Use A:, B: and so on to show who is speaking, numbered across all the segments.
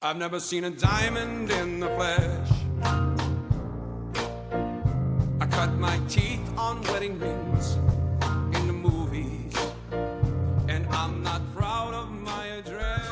A: I've never seen a diamond in the flesh. I cut my teeth on wedding rings in the movies, and I'm not proud of my address.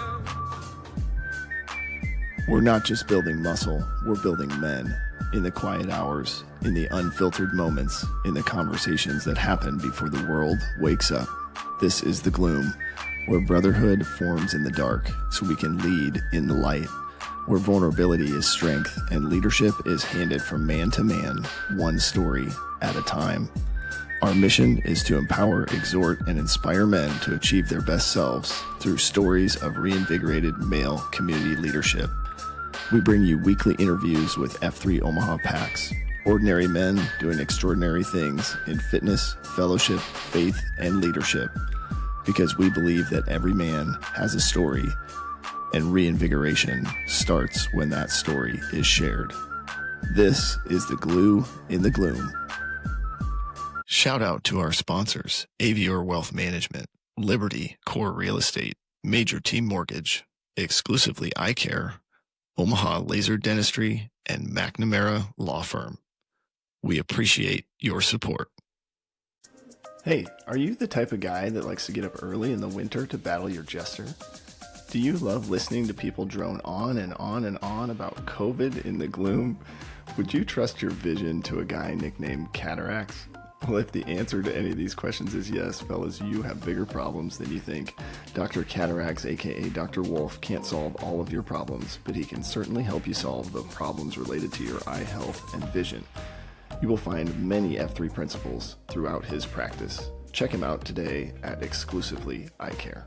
B: We're not just building muscle, we're building men. In the quiet hours, in the unfiltered moments, in the conversations that happen before the world wakes up. This is The Gloom, where brotherhood forms in the dark so we can lead in the light, where vulnerability is strength and leadership is handed from man to man, one story at a time. Our mission is to empower, exhort, and inspire men to achieve their best selves through stories of reinvigorated male community leadership. We bring you weekly interviews with F3 Omaha PAX, ordinary men doing extraordinary things in fitness, fellowship, faith, and leadership, because we believe that every man has a story, and reinvigoration starts when that story is shared. This is The Glue in the Gloom. Shout out to our sponsors, Avior Wealth Management, Liberty Core Real Estate, Major Team Mortgage, Exclusively Eye Care, Omaha Laser Dentistry, and McNamara Law Firm. We appreciate your support. Hey, are you the type of guy that likes to get up early in the winter to battle your jester? Do you love listening to people drone on and on and on about COVID in the gloom? Would you trust your vision to a guy nicknamed Cataracts? Well, if the answer to any of these questions is yes, fellas, you have bigger problems than you think. Dr. Cataracts, aka Dr. Wolf, can't solve all of your problems, but he can certainly help you solve the problems related to your eye health and vision. You will find many F3 principles throughout his practice. Check him out today at Exclusively Eye Care.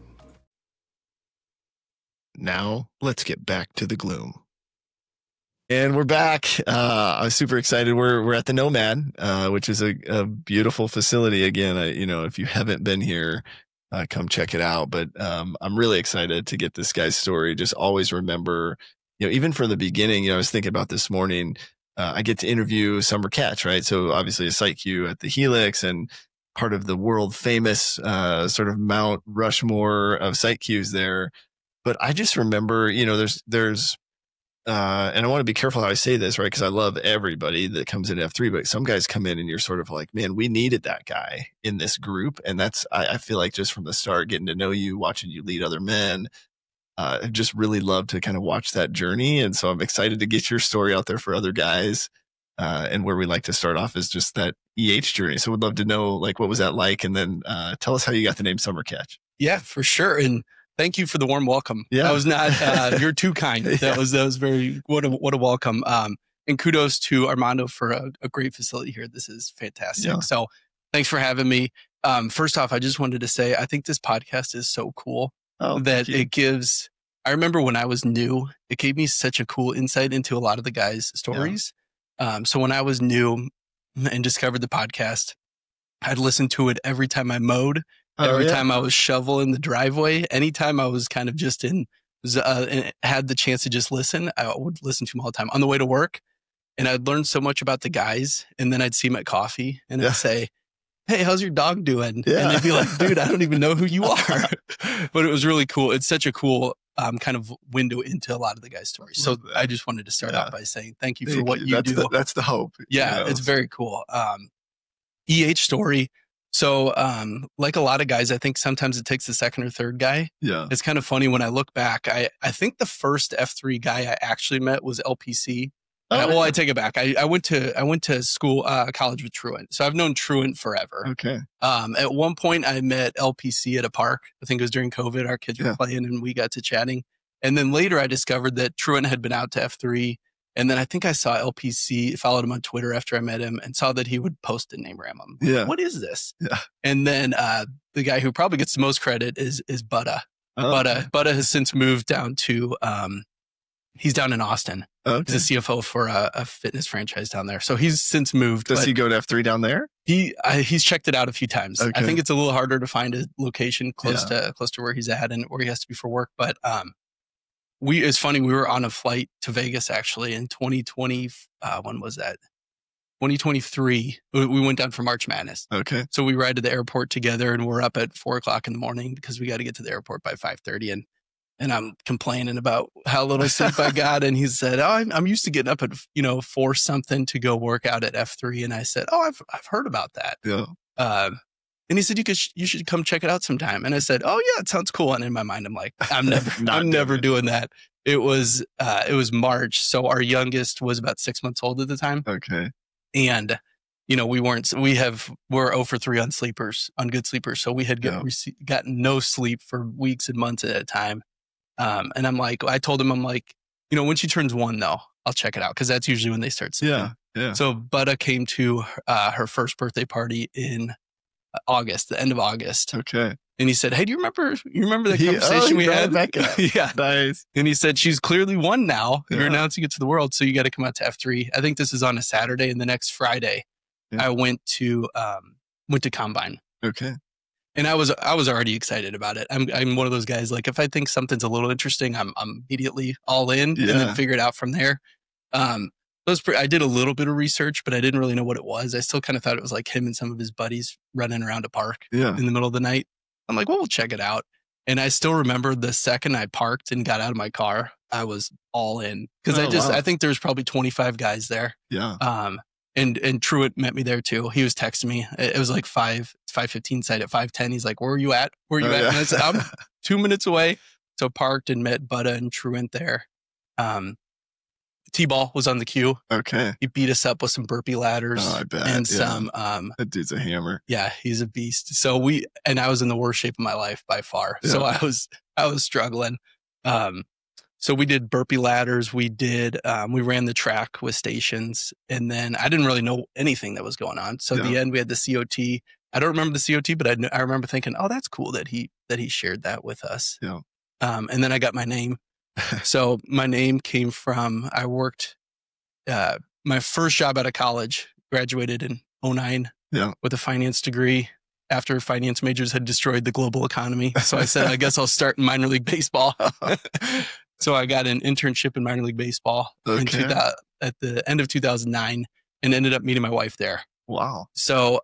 B: Now, let's get back to the gloom. And we're back. I'm super excited. We're at the Nomad, which is a beautiful facility. Again, if you haven't been here, come check it out. But I'm really excited to get this guy's story. Just always remember, even from the beginning, I was thinking about this morning, I get to interview Summer Catch, right? So obviously a site Q at the Helix and part of the world famous sort of Mount Rushmore of site Qs there. But I just remember, there's and I want to be careful how I say this, right? Because I love everybody that comes in F3, but some guys come in and you're sort of like, man, we needed that guy in this group. And that's, I feel like just from the start, getting to know you, watching you lead other men, I've just really loved to kind of watch that journey. And so I'm excited to get your story out there for other guys. And where we like to start off is just that EH journey. So we'd love to know, what was that like? And then tell us how you got the name Summer Catch.
C: Yeah, for sure. And thank you for the warm welcome.
B: Yeah.
C: That was not, you're too kind. That was very, what a welcome. And kudos to Armando for a great facility here. This is fantastic. Yeah. So thanks for having me. First off, I just wanted to say, I think this podcast is so cool that it gives, I remember when I was new, it gave me such a cool insight into a lot of the guys' stories. Yeah. So when I was new and discovered the podcast, I'd listen to it every time I mowed. Every time I was shoveling the driveway, anytime I was kind of just had the chance to just listen, I would listen to them all the time on the way to work. And I'd learn so much about the guys. And then I'd see them at coffee and I'd say, hey, how's your dog doing? Yeah. And they'd be like, dude, I don't even know who you are. But it was really cool. It's such a cool kind of window into a lot of the guys' stories. So I just wanted to start off by saying thank you for what you do.
B: That's the hope.
C: Yeah, it's very cool. EH story. So, like a lot of guys, I think sometimes it takes the second or third guy.
B: Yeah.
C: It's kind of funny when I look back. I think the first F3 guy I actually met was LPC. I take it back. I went to school, college with Truant. So I've known Truant forever.
B: Okay.
C: At one point I met LPC at a park. I think it was during COVID. Our kids were playing and we got to chatting. And then later I discovered that Truant had been out to F3. And then I think I saw LPC, followed him on Twitter after I met him and saw that he would post a name ram. Yeah. What is this?
B: Yeah.
C: And then the guy who probably gets the most credit is Butta. Butta has since moved down to, he's down in Austin. Okay. He's a CFO for a fitness franchise down there. So he's since moved.
B: Does he go to F3 down there?
C: He's checked it out a few times. Okay. I think it's a little harder to find a location close to where he's at and where he has to be for work. But it's funny, we were on a flight to Vegas actually in 2020. When was that? 2023. We went down for March Madness.
B: Okay.
C: So we ride to the airport together and we're up at 4:00 in the morning because we got to get to the airport by 5:30. And I'm complaining about how little sleep I got. And he said, oh, I'm used to getting up at, 4 something to go work out at F3. And I said, oh, I've heard about that.
B: Yeah.
C: And he said, you should come check it out sometime. And I said, oh yeah, it sounds cool. And in my mind, I'm like, I'm never doing that. It was March. So our youngest was about 6 months old at the time.
B: Okay.
C: And, we're 0 for 3 on good sleepers. So we had gotten no sleep for weeks and months at a time. And I told him, when she turns 1 though, I'll check it out. Cause that's usually when they start sleeping.
B: Yeah. Yeah.
C: So Butta came to, her first birthday party in August, the end of August.
B: Okay.
C: And he said, hey, do you remember the conversation we had?
B: Yeah. Nice.
C: And he said, she's clearly 1 now.
B: Yeah.
C: You're announcing it to the world. So you got to come out to F3. I think this is on a Saturday, and the next Friday I went to Combine.
B: Okay.
C: And I was already excited about it. I'm one of those guys, like if I think something's a little interesting, I'm immediately all in and then figure it out from there. I did a little bit of research, but I didn't really know what it was. I still kind of thought it was like him and some of his buddies running around a park in the middle of the night. I'm like, well, we'll check it out. And I still remember the second I parked and got out of my car, I was all in because I think there's probably 25 guys there.
B: Yeah.
C: And Truett met me there too. He was texting me. It was like 5:15 site at 5:10. He's like, where are you at? Where are you at? And I said, I'm 2 minutes away. So parked and met Butta and Truett there. T-Ball was on the queue.
B: Okay.
C: He beat us up with some burpee ladders.
B: Oh, I bet.
C: And
B: that dude's a hammer.
C: Yeah, he's a beast. So I was in the worst shape of my life by far. Yeah. So I was struggling. So we did burpee ladders. We ran the track with stations, and then I didn't really know anything that was going on. So at the end we had the COT. I don't remember the COT, but I remember thinking, oh, that's cool that he shared that with us.
B: Yeah.
C: And then I got my name. So my name came from, I worked, my first job out of college, graduated in 2009 with a finance degree after finance majors had destroyed the global economy. So I said, I guess I'll start in minor league baseball. So I got an internship in minor league baseball at the end of 2009 and ended up meeting my wife there.
B: Wow.
C: So,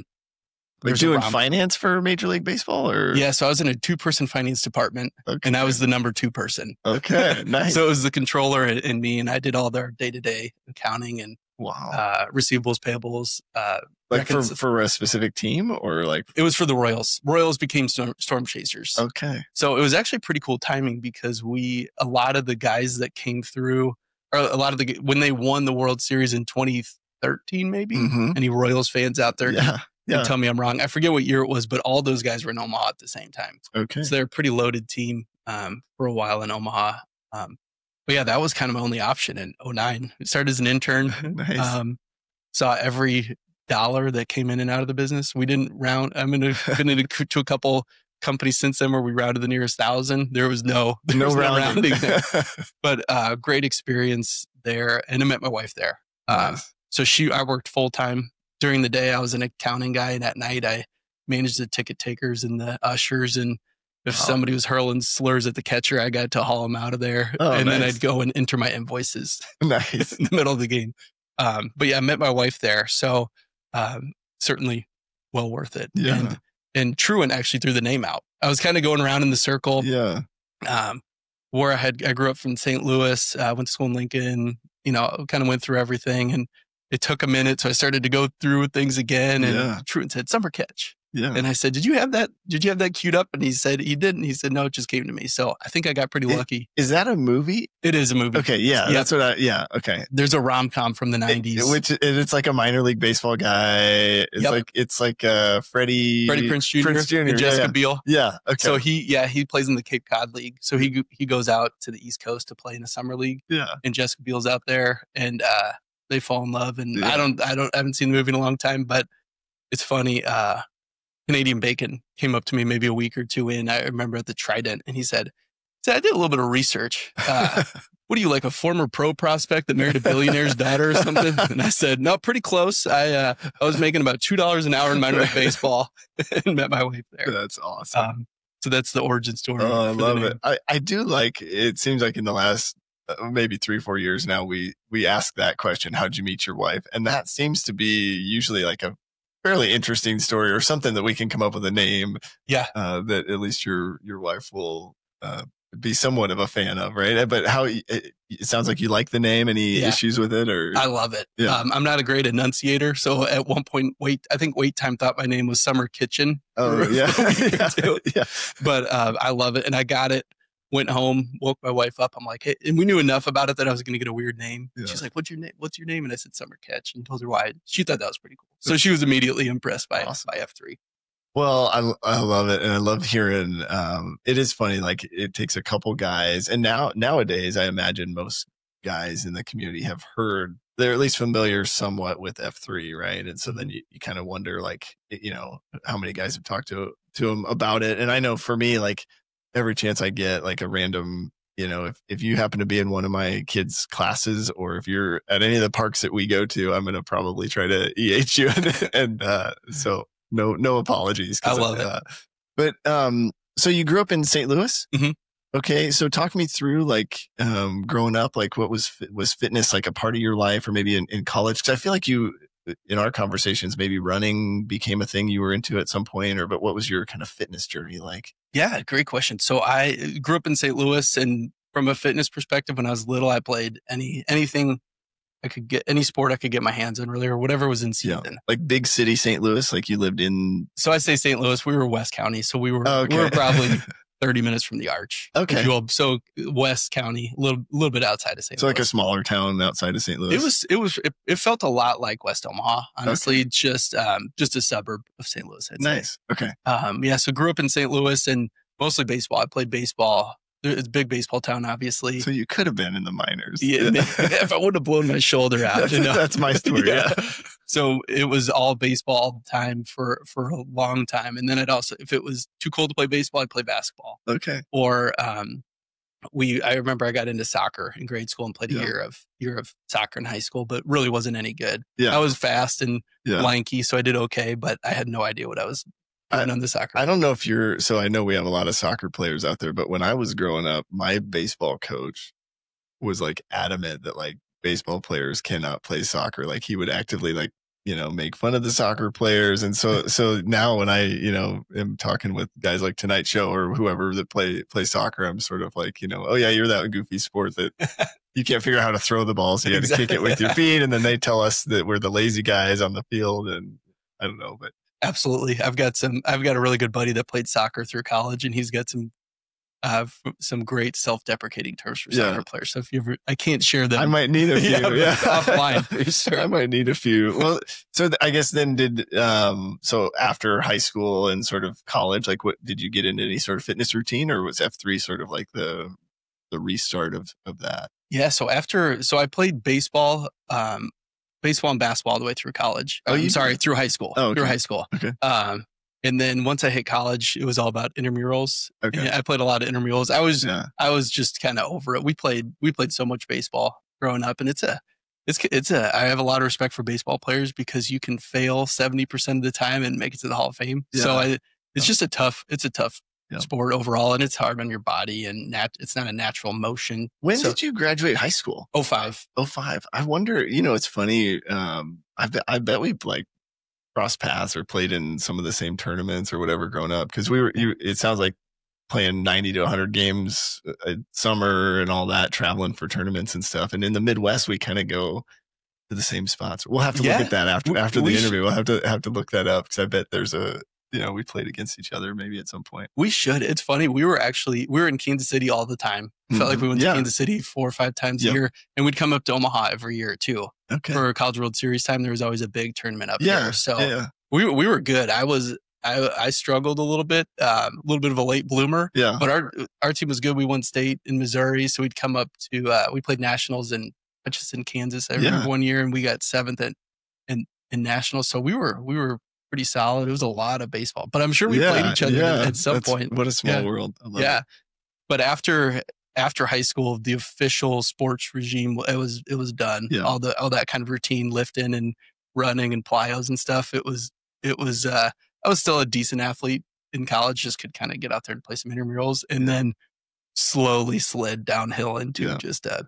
B: Like doing finance for Major League Baseball, or?
C: Yeah, so I was in a 2-person finance department, and I was the number 2 person.
B: Okay, nice.
C: So it was the controller and me, and I did all their day-to-day accounting and receivables, payables.
B: Like for a specific team, or like? It
C: was for the Royals. Royals became Storm Chasers.
B: Okay.
C: So it was actually pretty cool timing because a lot of the guys that came through, or when they won the World Series in 2013, maybe, any Royals fans out there?
B: Yeah.
C: And tell me I'm wrong. I forget what year it was, but all those guys were in Omaha at the same time.
B: Okay.
C: So they're a pretty loaded team for a while in Omaha. But yeah, that was kind of my only option in 2009. I started as an intern.
B: Nice.
C: Saw every dollar that came in and out of the business. We didn't round. Been into a couple companies since then where we rounded the nearest 1,000. There was no rounding there. But great experience there. And I met my wife there.
B: Nice.
C: So I worked full time. During the day, I was an accounting guy, and at night, I managed the ticket takers and the ushers. And if somebody was hurling slurs at the catcher, I got to haul them out of there. Then I'd go and enter my invoices
B: nice.
C: in the middle of the game. But yeah, I met my wife there. So certainly well worth it.
B: Yeah.
C: And Truett actually threw the name out. I was kind of going around in the circle.
B: Yeah.
C: Where I grew up from St. Louis, went to school in Lincoln, kind of went through everything. And it took a minute, so I started to go through things again, and Truett said, Summer Catch.
B: Yeah.
C: And I said, did you have that queued up? And he said he didn't. He said, no, it just came to me. So I think I got pretty lucky.
B: Is that a movie?
C: It is a movie.
B: Okay, yeah. That's what okay.
C: There's a rom-com from the 90s.
B: It's like a minor league baseball guy. It's like Freddie Prinze Jr.
C: And Jessica Biel.
B: Yeah, okay.
C: So he plays in the Cape Cod League. So he goes out to the East Coast to play in the summer league.
B: Yeah.
C: And Jessica Biel's out there, and they fall in love, and I haven't seen the movie in a long time, but it's funny. Canadian Bacon came up to me maybe a week or two in. I remember at the Trident, and he said, I did a little bit of research. What are you, like a former pro prospect that married a billionaire's daughter or something? And I said, no, pretty close. I was making about $2 an hour in minor league baseball and met my wife there.
B: That's awesome.
C: So that's the origin story.
B: Oh, I love it. I do like, it seems like in the last maybe 3-4 years now, we ask that question, how'd you meet your wife? And that seems to be usually like a fairly interesting story, or something that we can come up with a name.
C: Yeah.
B: That at least your wife will be somewhat of a fan of, right? But it sounds like you like the name. Any issues with it? Or
C: I love it.
B: Yeah.
C: I'm not a great enunciator, so at one point, I think Wait Time thought my name was Summer Kitchen.
B: Oh yeah, yeah.
C: But I love it, and I got it. Went home, woke my wife up. I'm like, hey, and we knew enough about it that I was going to get a weird name. Yeah. She's like, "What's your name? What's your name?" And I said Summer Catch, and told her why. She thought that was pretty cool, so she was immediately impressed by F3.
B: Well, I love it, and I love hearing. It is funny, like it takes a couple guys, and nowadays, I imagine most guys in the community have heard, they're at least familiar somewhat with F3, right? And so then you kind of wonder, like, how many guys have talked to him about it. And I know for me, like, every chance I get, like a random, if you happen to be in one of my kids' classes, or if you're at any of the parks that we go to, I'm going to probably try to EH you. And so no apologies.
C: I love it.
B: But so you grew up in St. Louis?
C: Mm-hmm.
B: Okay. So talk me through, like, growing up, like what was fitness like a part of your life, or maybe in college? Cause I feel like in our conversations, maybe running became a thing you were into at some point, but what was your kind of fitness journey like?
C: Yeah, great question. So I grew up in St. Louis, and from a fitness perspective, when I was little, I played anything I could get, any sport I could get my hands on, really, or whatever was in season.
B: Yeah. Like big city St. Louis, like you lived in.
C: So I say St. Louis. We were West County, so we were probably 30 minutes from the Arch.
B: Okay.
C: So West County, a little bit outside of St. Louis.
B: So like a smaller town outside of St. Louis.
C: It felt a lot like West Omaha, honestly. Okay. Just a suburb of St. Louis.
B: Nice. Okay.
C: So grew up in St. Louis and mostly baseball. I played baseball. It's a big baseball town, obviously.
B: So you could have been in the minors.
C: Yeah. If I would have blown my shoulder out.
B: That's my story. Yeah.
C: So it was all baseball all the time for a long time. And then if it was too cold to play baseball, I'd play basketball.
B: Okay.
C: Or I remember I got into soccer in grade school and played a year of soccer in high school, but really wasn't any good. Yeah. I was fast and lanky, so I did okay, but I had no idea what I was doing on the soccer.
B: I don't know if so I know we have a lot of soccer players out there, but when I was growing up, my baseball coach was like adamant that like baseball players cannot play soccer. Like he would actively like, make fun of the soccer players. And so now when I, am talking with guys like Tonight Show or whoever that play soccer, I'm sort of like, oh yeah, you're that goofy sport that you can't figure out how to throw the ball. So you have to kick it with your feet. And then they tell us that we're the lazy guys on the field. And I don't know, but.
C: Absolutely. I've got a really good buddy that played soccer through college, and he's got some great self-deprecating terms for soccer players. So if I can't share them.
B: I might need a few.
C: Offline for sure.
B: I might need a few. Well, so I guess then so after high school and sort of college, like what did you get into any sort of fitness routine, or was F3 sort of like the restart of that?
C: Yeah. So I played baseball and basketball all the way through college. Through high school.
B: Oh, okay.
C: Through high school.
B: Okay.
C: And then once I hit college, it was all about intramurals. Okay. And I played a lot of intramurals. I was just kind of over it. We played so much baseball growing up, and I have a lot of respect for baseball players because you can fail 70% of the time and make it to the Hall of Fame. Yeah. So it's just a tough sport overall, and it's hard on your body, and it's not a natural motion.
B: When did you graduate high school?
C: 2005.
B: 2005. I wonder, it's funny. I bet we like crossed paths or played in some of the same tournaments or whatever growing up. Cause it sounds like playing 90 to 100 games a summer and all that, traveling for tournaments and stuff. And in the Midwest, we kind of go to the same spots. We'll have to look at that after the interview. We'll have to look that up. Cause I bet there's we played against each other maybe at some point.
C: We should. It's funny. We were in Kansas City all the time. Felt like we went to Kansas City 4 or 5 times a year, and we'd come up to Omaha every year too. Okay. For College World Series time, there was always a big tournament up here. So we were good. I struggled a little bit of a late bloomer. Yeah. But our team was good. We won state in Missouri, so we'd come up to we played nationals in Hutchinson, Kansas. I remember one year, and we got 7th in nationals. So we were pretty solid. It was a lot of baseball, but I'm sure we played each other at some point.
B: What a small world. I love it.
C: But after high school, the official sports regime, it was done. Yeah. All that kind of routine lifting and running and plyos and stuff. I was still a decent athlete in college, just could kind of get out there and play some intramurals, and then slowly slid downhill into just a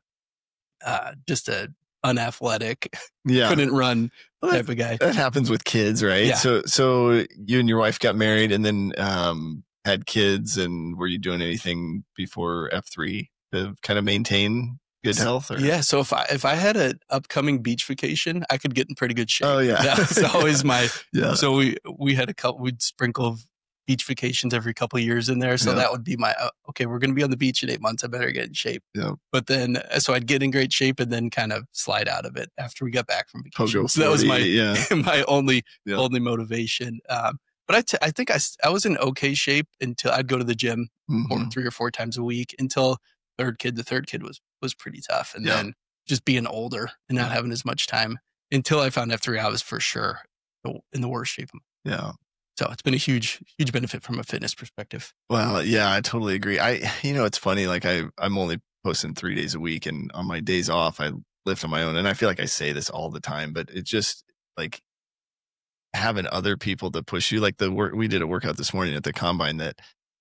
C: unathletic, couldn't run type of guy.
B: That happens with kids, right? Yeah. So you and your wife got married, and then had kids, and were you doing anything before F3 to kind of maintain good health? Or?
C: Yeah. So if I had an upcoming beach vacation, I could get in pretty good shape.
B: Oh yeah.
C: That was always my,
B: yeah.
C: So we had we'd sprinkle beach vacations every couple of years in there. So that would be my, okay, we're going to be on the beach in 8 months. I better get in shape.
B: Yeah.
C: But then, so I'd get in great shape and then kind of slide out of it after we got back from vacation. So that was my only motivation. But I think I was in okay shape until I'd go to the gym 3 or 4 times a week until the third kid was pretty tough. And then just being older and not having as much time until I found F3, I was for sure in the worst shape.
B: Yeah.
C: So it's been a huge benefit from a fitness perspective.
B: Well, yeah, I totally agree. It's funny. Like I'm only posting 3 days a week, and on my days off, I lift on my own. And I feel like I say this all the time, but it's just like having other people to push you. Like we did a workout this morning at the combine that,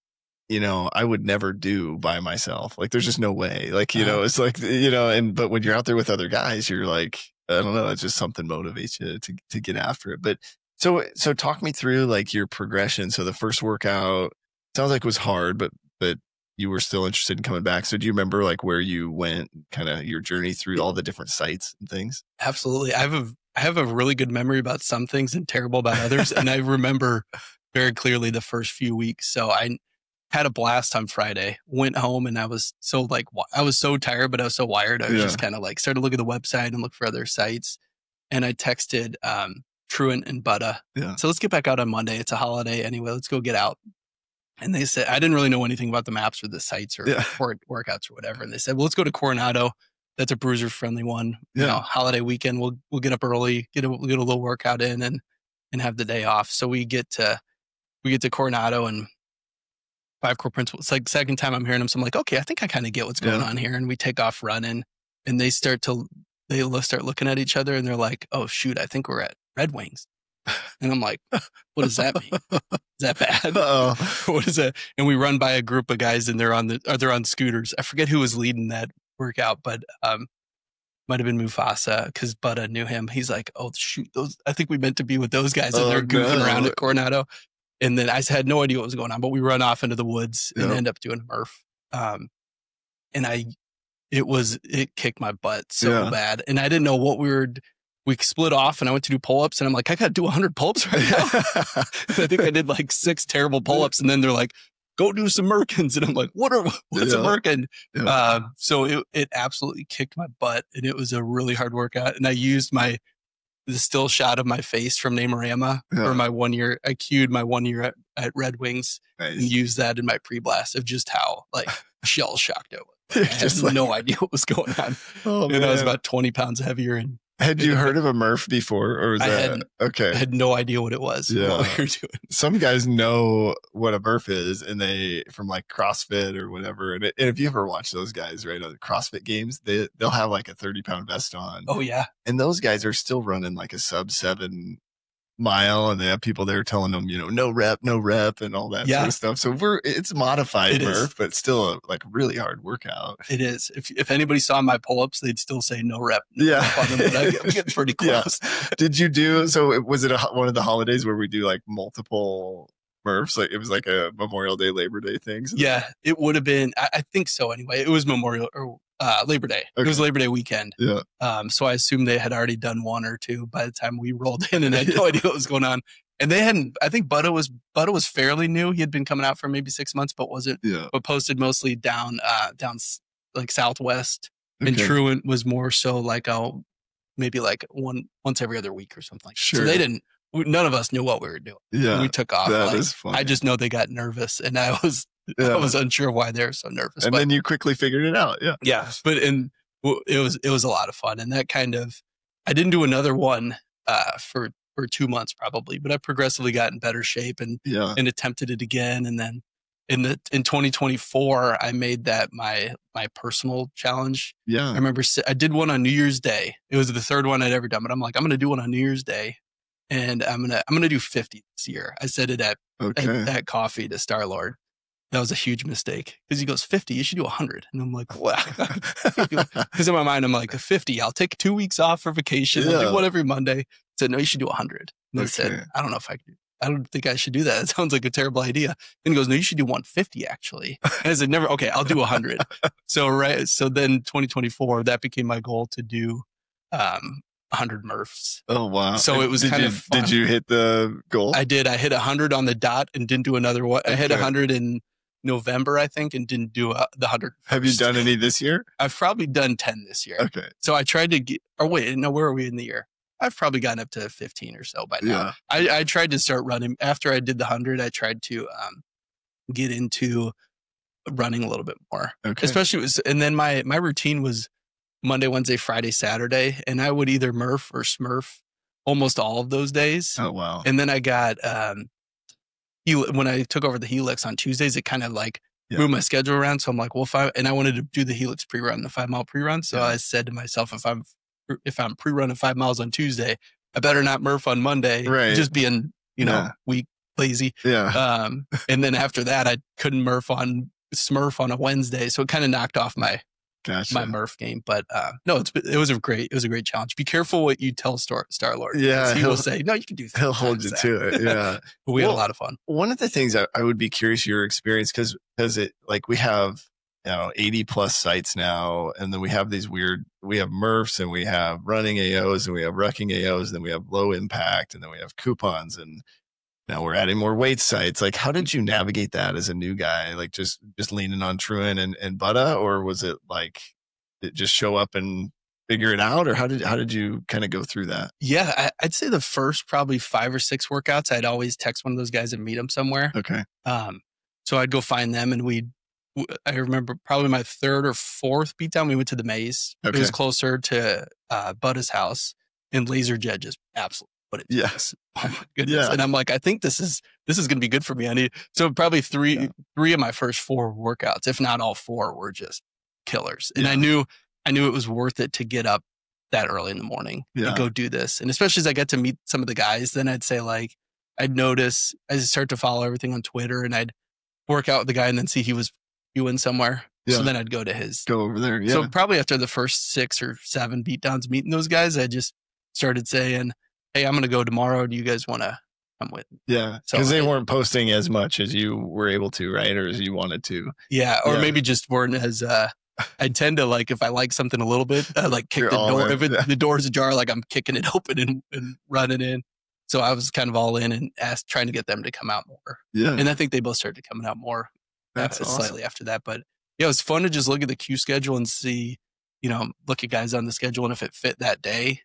B: I would never do by myself. Like there's just no way. Like, it's like, but when you're out there with other guys, you're like, I don't know, it's just something motivates you to get after it. But so talk me through like your progression. So the first workout sounds like it was hard, but you were still interested in coming back. So do you remember like where you went, kind of your journey through all the different sites and things?
C: Absolutely. I have a really good memory about some things and terrible about others. And I remember very clearly the first few weeks. So I had a blast on Friday, went home, and I was so tired, but I was so wired. I was just kind of like started looking at the website and look for other sites. And I texted Truant and Butta. Yeah. So let's get back out on Monday. It's a holiday anyway. Let's go get out. And they said, I didn't really know anything about the maps or the sites or workouts or whatever. And they said, well, let's go to Coronado. That's a bruiser friendly one. Yeah. Holiday weekend. We'll get up early, get a little workout in and have the day off. So we get to Coronado and 5 core principles. It's like second time I'm hearing them. So I'm like, okay, I think I kind of get what's going on here. And we take off running, and they start looking at each other, and they're like, oh shoot, I think we're at Red Wings. And I'm like, what does that mean? Is that bad? What is that? And we run by a group of guys, and they're on scooters. I forget who was leading that workout, but might have been Mufasa because Butta knew him. He's like, oh shoot, I think we meant to be with those guys, and they're goofing around at Coronado. And then I had no idea what was going on, but we run off into the woods and end up doing Murph. And it kicked my butt so bad. And I didn't know what we split off, and I went to do pull-ups, and I'm like, I got to do 100 pull-ups right now. I think I did like 6 terrible pull-ups, and then they're like, go do some Merkins. And I'm like, what's a Merkin? Yeah. So it absolutely kicked my butt, and it was a really hard workout. And I used the still shot of my face from Namarama for my 1 year. I cued my 1 year at Red Wings and used that in my pre-blast of just how like shell shocked it was. I had no idea what was going on. And I was about 20 pounds heavier. And
B: had you heard of a Murph before, or was that okay?
C: I had no idea what it was.
B: Yeah.
C: What we were doing.
B: Some guys know what a Murph is, and they from like CrossFit or whatever. And if you ever watch those guys, right, on the CrossFit games, they'll have like a 30-pound vest on.
C: Oh yeah,
B: and those guys are still running like a sub-7 mile, and they have people there telling them, no rep, and all that sort of stuff. So it's modified Murph, but still a like really hard workout.
C: It is. If anybody saw my pull-ups, they'd still say no rep. Rep on them, but I'm getting pretty close.
B: Did you do, so was it one of the holidays where we do like multiple Murphs? Like it was like a Memorial Day, Labor Day thing?
C: Yeah, it would have been, I think so anyway. It was Memorial or Labor Day. Okay. It was Labor Day weekend. Yeah. So I assumed they had already done 1 or 2 by the time we rolled in, and I had no idea what was going on. And they hadn't. I think Butta was fairly new. He had been coming out for maybe 6 months, but but posted mostly down like Southwest. Okay. And Truant was more so like maybe like once every other week or something like that. Sure. So none of us knew what we were doing. Yeah. We took off. That is funny. I just know they got nervous, and I was unsure why they're so nervous.
B: And then you quickly figured it out. Yeah.
C: Yeah. But it was a lot of fun. And that kind of, I didn't do another one for 2 months probably, but I progressively got in better shape and attempted it again. And then in 2024, I made that my personal challenge. Yeah. I remember I did one on New Year's Day. It was the 3rd one I'd ever done, but I'm like, I'm going to do one on New Year's Day. And I'm gonna do 50 this year. I said it at coffee to Star-Lord. That was a huge mistake because he goes 50. You should do 100, and I'm like, wow. Because in my mind, I'm like 50. I'll take 2 weeks off for vacation. I'll do one every Monday. I said no, you should do 100. And I said, I don't know if I can do. I don't think I should do that. It sounds like a terrible idea. And he goes, no, you should do 150 actually. And I said, never. Okay, I'll do 100. So then 2024, that became my goal to do 100 Murphs.
B: Oh, wow.
C: So it was kind of fun.
B: Did you hit the goal?
C: I did. I hit 100 on the dot and didn't do another one. I hit 100 in November, I think, and didn't do the 100.
B: Have you done any this year?
C: I've probably done 10 this year.
B: Okay.
C: So I tried to get, where are we in the year? I've probably gotten up to 15 or so by now. Yeah. I tried to start running. After I did the 100, I tried to get into running a little bit more. Okay. Especially, and then my routine was Monday, Wednesday, Friday, Saturday, and I would either Murph or Smurf almost all of those days.
B: Oh, wow.
C: And then I got, when I took over the Helix on Tuesdays, it kind of like moved my schedule around. So I'm like, well, and I wanted to do the Helix pre-run, the 5 mile pre-run. So I said to myself, if I'm pre-running 5 miles on Tuesday, I better not Murph on Monday. Right. Just being, weak, lazy.
B: Yeah.
C: And then after that, I couldn't Smurf on a Wednesday. So it kind of knocked off my Murph game. But no, it was a great challenge. Be careful what you tell Star-Lord.
B: Yeah.
C: He will say, no, you can do that.
B: He'll hold you to it. Yeah.
C: But we had a lot of fun.
B: One of the things I would be curious your experience, because it, like, we have 80 plus sites now, and then we have we have Murphs, and we have running AOs, and we have rucking AOs, and then we have low impact, and then we have coupons, and now we're adding more weight sites. Like, how did you navigate that as a new guy? Like, just leaning on Truen and Butta, or was it like it just show up and figure it out, or how did you kind of go through that?
C: Yeah, I'd say the first probably 5 or 6 workouts, I'd always text one of those guys and meet them somewhere.
B: Okay.
C: So I'd go find them, and I remember probably my 3rd or 4th beatdown, we went to the maze. Okay. It was closer to Butta's house, and Laser Jet just absolutely put it.
B: Yes.
C: Oh my goodness. Yeah. And I'm like, I think this is going to be good for me. So probably three of my first 4 workouts, if not all 4, were just killers. And I knew it was worth it to get up that early in the morning and go do this. And especially as I got to meet some of the guys, then I'd say, like, I'd notice, I'd start to follow everything on Twitter, and I'd work out with the guy and then see he was viewing somewhere. Yeah. So then I'd go
B: over there. Yeah.
C: So probably after the first 6 or 7 beatdowns meeting those guys, I just started saying, hey, I'm going to go tomorrow. Do you guys want to come with me?
B: Yeah. Because they weren't posting as much as you were able to, right? Or as you wanted to.
C: Yeah. Or maybe just weren't as, I tend to, like, if I like something a little bit, I like kick the door. If the door's ajar, like, I'm kicking it open and running in. So I was kind of all in and trying to get them to come out more. Yeah. And I think they both started coming out more slightly after that. But yeah, it was fun to just look at the Q schedule and see, look at guys on the schedule, and if it fit that day,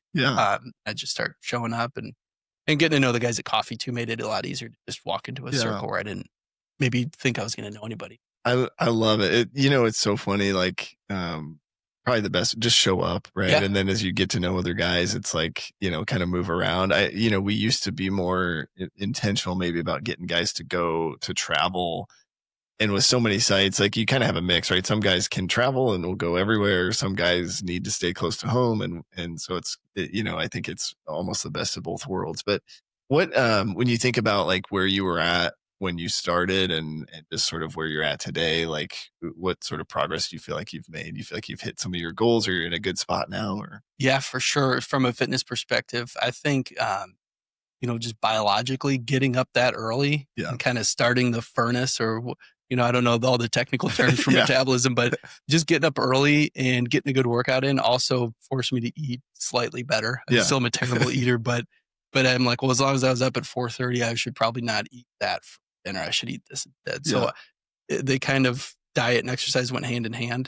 C: I just start showing up and getting to know the guys at Coffee too made it a lot easier to just walk into a circle where I didn't maybe think I was going to know anybody.
B: I love it. It's so funny. Like, probably the best, just show up. Right. Yeah. And then as you get to know other guys, it's like, kind of move around. We used to be more intentional maybe about getting guys to go to travel. And with so many sites, like, you kind of have a mix, right? Some guys can travel and will go everywhere. Some guys need to stay close to home. And so it's, I think it's almost the best of both worlds. But what, when you think about, like, where you were at when you started and just sort of where you're at today, like, what sort of progress do you feel like you've made? Do you feel like you've hit some of your goals, or you're in a good spot now? Or?
C: Yeah, for sure. From a fitness perspective, I think, just biologically getting up that early and kind of starting the furnace, or, I don't know all the technical terms for metabolism, but just getting up early and getting a good workout in also forced me to eat slightly better. I'm still a terrible eater, but I'm like, well, as long as I was up at 4:30, I should probably not eat that for dinner. I should eat this instead. So they kind of, diet and exercise went hand in hand.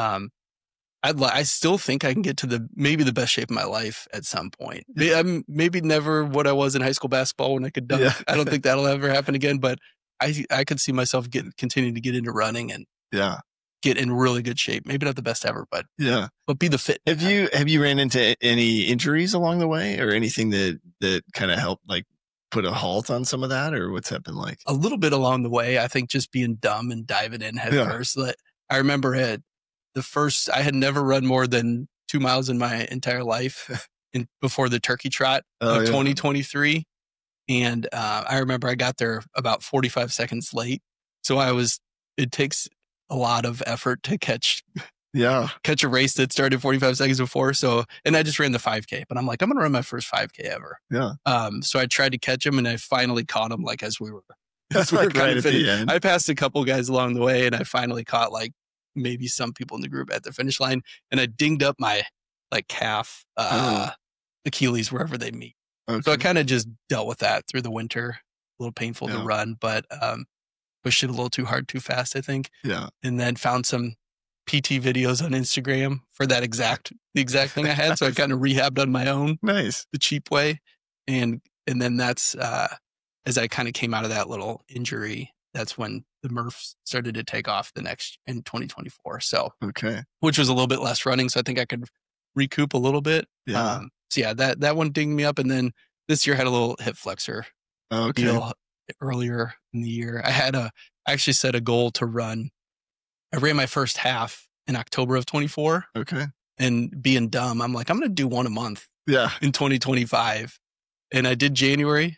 C: I still think I can get to maybe the best shape of my life at some point. I'm maybe never what I was in high school basketball when I could dunk. I don't think that'll ever happen again, but I could see myself continuing to get into running and get in really good shape. Maybe not the best ever, but be the fit.
B: Have you ran into any injuries along the way, or anything that kind of helped, like, put a halt on some of that, or what's that been like?
C: A little bit along the way. I think just being dumb and diving in head first. I remember I had never run more than 2 miles in my entire life before the turkey trot of 2023. And I remember I got there about 45 seconds late. So it takes a lot of effort to catch
B: Yeah.
C: catch a race that started 45 seconds before. So, and I just ran the 5K, but I'm like, I'm going to run my first 5K ever.
B: Yeah.
C: So I tried to catch him, and I finally caught him like as we were
B: That's like right at the end.
C: I passed a couple guys along the way, and I finally caught like maybe some people in the group at the finish line, and I dinged up my like calf, Achilles, wherever they meet.
B: Okay.
C: So I kind of just dealt with that through the winter. A little painful to run, but pushed it a little too hard, too fast, I think.
B: Yeah.
C: And then found some PT videos on Instagram for the exact thing I had. So I kind of rehabbed on my own.
B: Nice.
C: The cheap way. And then that's as I kind of came out of that little injury, that's when the Murph started to take off in 2024. So
B: okay.
C: Which was a little bit less running. So I think I could recoup a little bit.
B: Yeah.
C: So yeah, that one dinged me up. And then this year had a little hip flexor deal earlier in the year. I actually set a goal to run. I ran my first half in October of 24.
B: Okay.
C: And being dumb, I'm like, I'm going to do one a month.
B: Yeah.
C: In 2025. And I did January,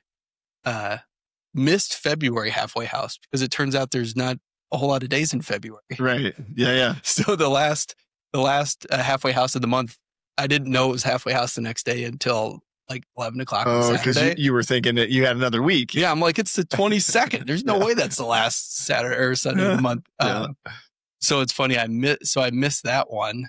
C: missed February halfway house because it turns out there's not a whole lot of days in February.
B: Right. Yeah. Yeah.
C: So the last halfway house of the month, I didn't know it was halfway house the next day until like 11 o'clock on Saturday.
B: Because you were thinking that you had another week.
C: Yeah. I'm like, it's the 22nd. There's no way that's the last Saturday or Sunday of the month. So it's funny. I missed that one.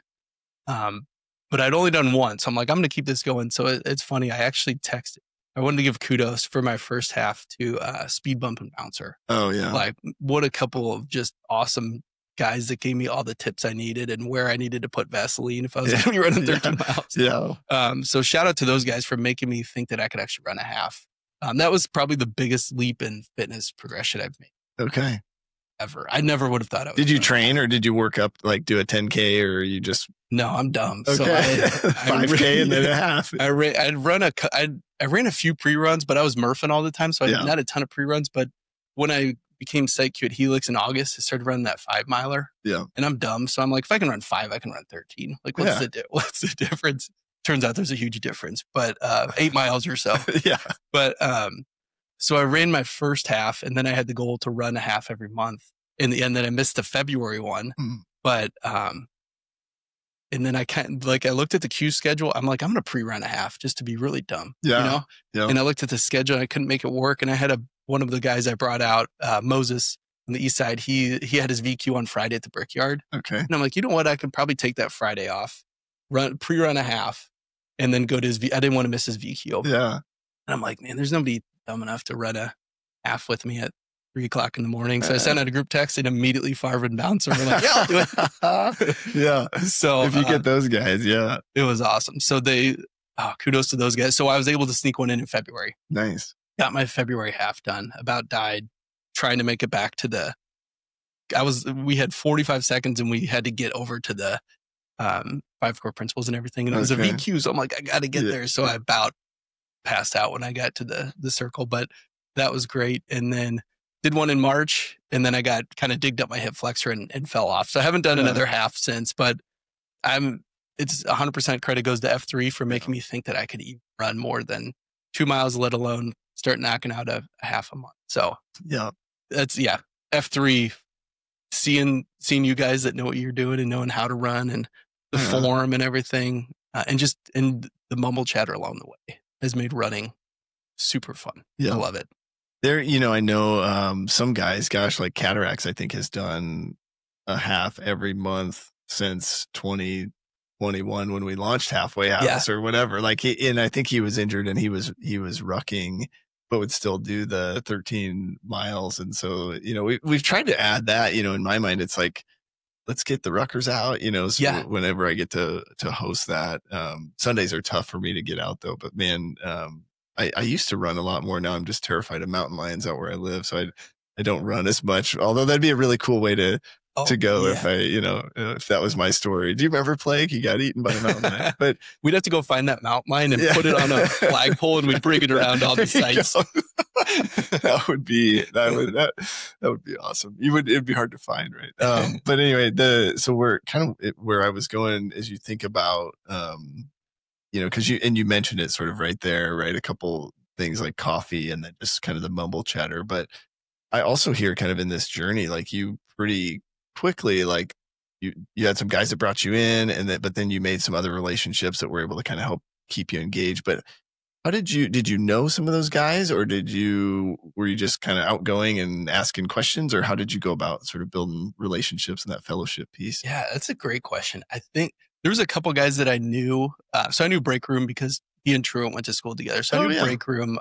C: But I'd only done one. So I'm like, I'm going to keep this going. So it's funny. I actually texted. I wanted to give kudos for my first half to Speed Bump and Bouncer.
B: Oh, yeah.
C: Like, what a couple of just awesome guys that gave me all the tips I needed and where I needed to put Vaseline if I was going to be running 13 miles.
B: Yeah.
C: So shout out to those guys for making me think that I could actually run a half. That was probably the biggest leap in fitness progression I've made.
B: Okay.
C: Ever. I never would have thought I would.
B: Did you train or did you work up, like do a 10K or you just?
C: No, I'm dumb.
B: Okay.
C: So
B: 5K and then a half.
C: I ran a few pre-runs, but I was Murphing all the time. So I did not a ton of pre-runs. But when I became Site Q at Helix in August, I started running that 5 miler.
B: Yeah.
C: And I'm dumb. So I'm like, if I can run 5, I can run 13. Like, what's the difference? Turns out there's a huge difference, but 8 miles or so.
B: Yeah.
C: But so I ran my first half, and then I had the goal to run a half every month. In the end, then I missed the February one. But and then I looked at the Q schedule. I'm like, I'm going to pre-run a half just to be really dumb.
B: Yeah.
C: You know?
B: Yeah.
C: And I looked at the schedule and I couldn't make it work. And I had one of the guys I brought out, Moses on the east side. He had his VQ on Friday at the Brickyard.
B: Okay.
C: And I'm like, you know what? I could probably take that Friday off, pre-run a half, and then go to I didn't want to miss his VQ.
B: Yeah.
C: And I'm like, man, there's nobody dumb enough to run a half with me at 3 o'clock in the morning. So I sent out a group text and immediately Farv and Bouncer were like, yeah, I'll do it.
B: Yeah.
C: So
B: if you get those guys, yeah.
C: It was awesome. So kudos to those guys. So I was able to sneak one in February.
B: Nice.
C: Got my February half done. About died trying to make it back to we had 45 seconds and we had to get over to the 5 core principles and everything. And it was a VQ. So I'm like, I got to get there. So I about passed out when I got to the circle, but that was great. And then did one in March, and then I got kind of digged up my hip flexor and fell off. So I haven't done another half since, but it's 100% credit goes to F3 for making me think that I could even run more than 2 miles, let alone start knocking out a half a month. So that's F3, seeing you guys that know what you're doing and knowing how to run and the form and everything, and the mumble chatter along the way has made running super fun. I love it.
B: There, I know some guys, like Cataracts, I think has done a half every month since 2021 when we launched Halfway House or whatever. And I think he was injured and he was rucking, but would still do the 13 miles. And so, we've tried to add that, in my mind, it's like, let's get the ruckers out, so whenever I get to host that. Sundays are tough for me to get out though, but man, I used to run a lot more. Now I'm just terrified of mountain lions out where I live. So I don't run as much, although that'd be a really cool way to go if if that was my story. Do you remember Plague? He got eaten by a mountain lion. But
C: we'd have to go find that mountain lion and put it on a flagpole and we'd bring it around all the sites.
B: That would be awesome. It'd be hard to find, right? But anyway, so we're kind of where I was going as you think about because you mentioned it sort of right there, right? A couple things like coffee and then just kind of the mumble chatter. But I also hear kind of in this journey, like you pretty quickly, like you had some guys that brought you in, but then you made some other relationships that were able to kind of help keep you engaged. But how did you know some of those guys, or were you just kind of outgoing and asking questions, or how did you go about sort of building relationships and that fellowship piece?
C: Yeah, that's a great question. I think there was a couple guys that I knew. So I knew Break Room because he and Truant went to school together. So I knew Break Room,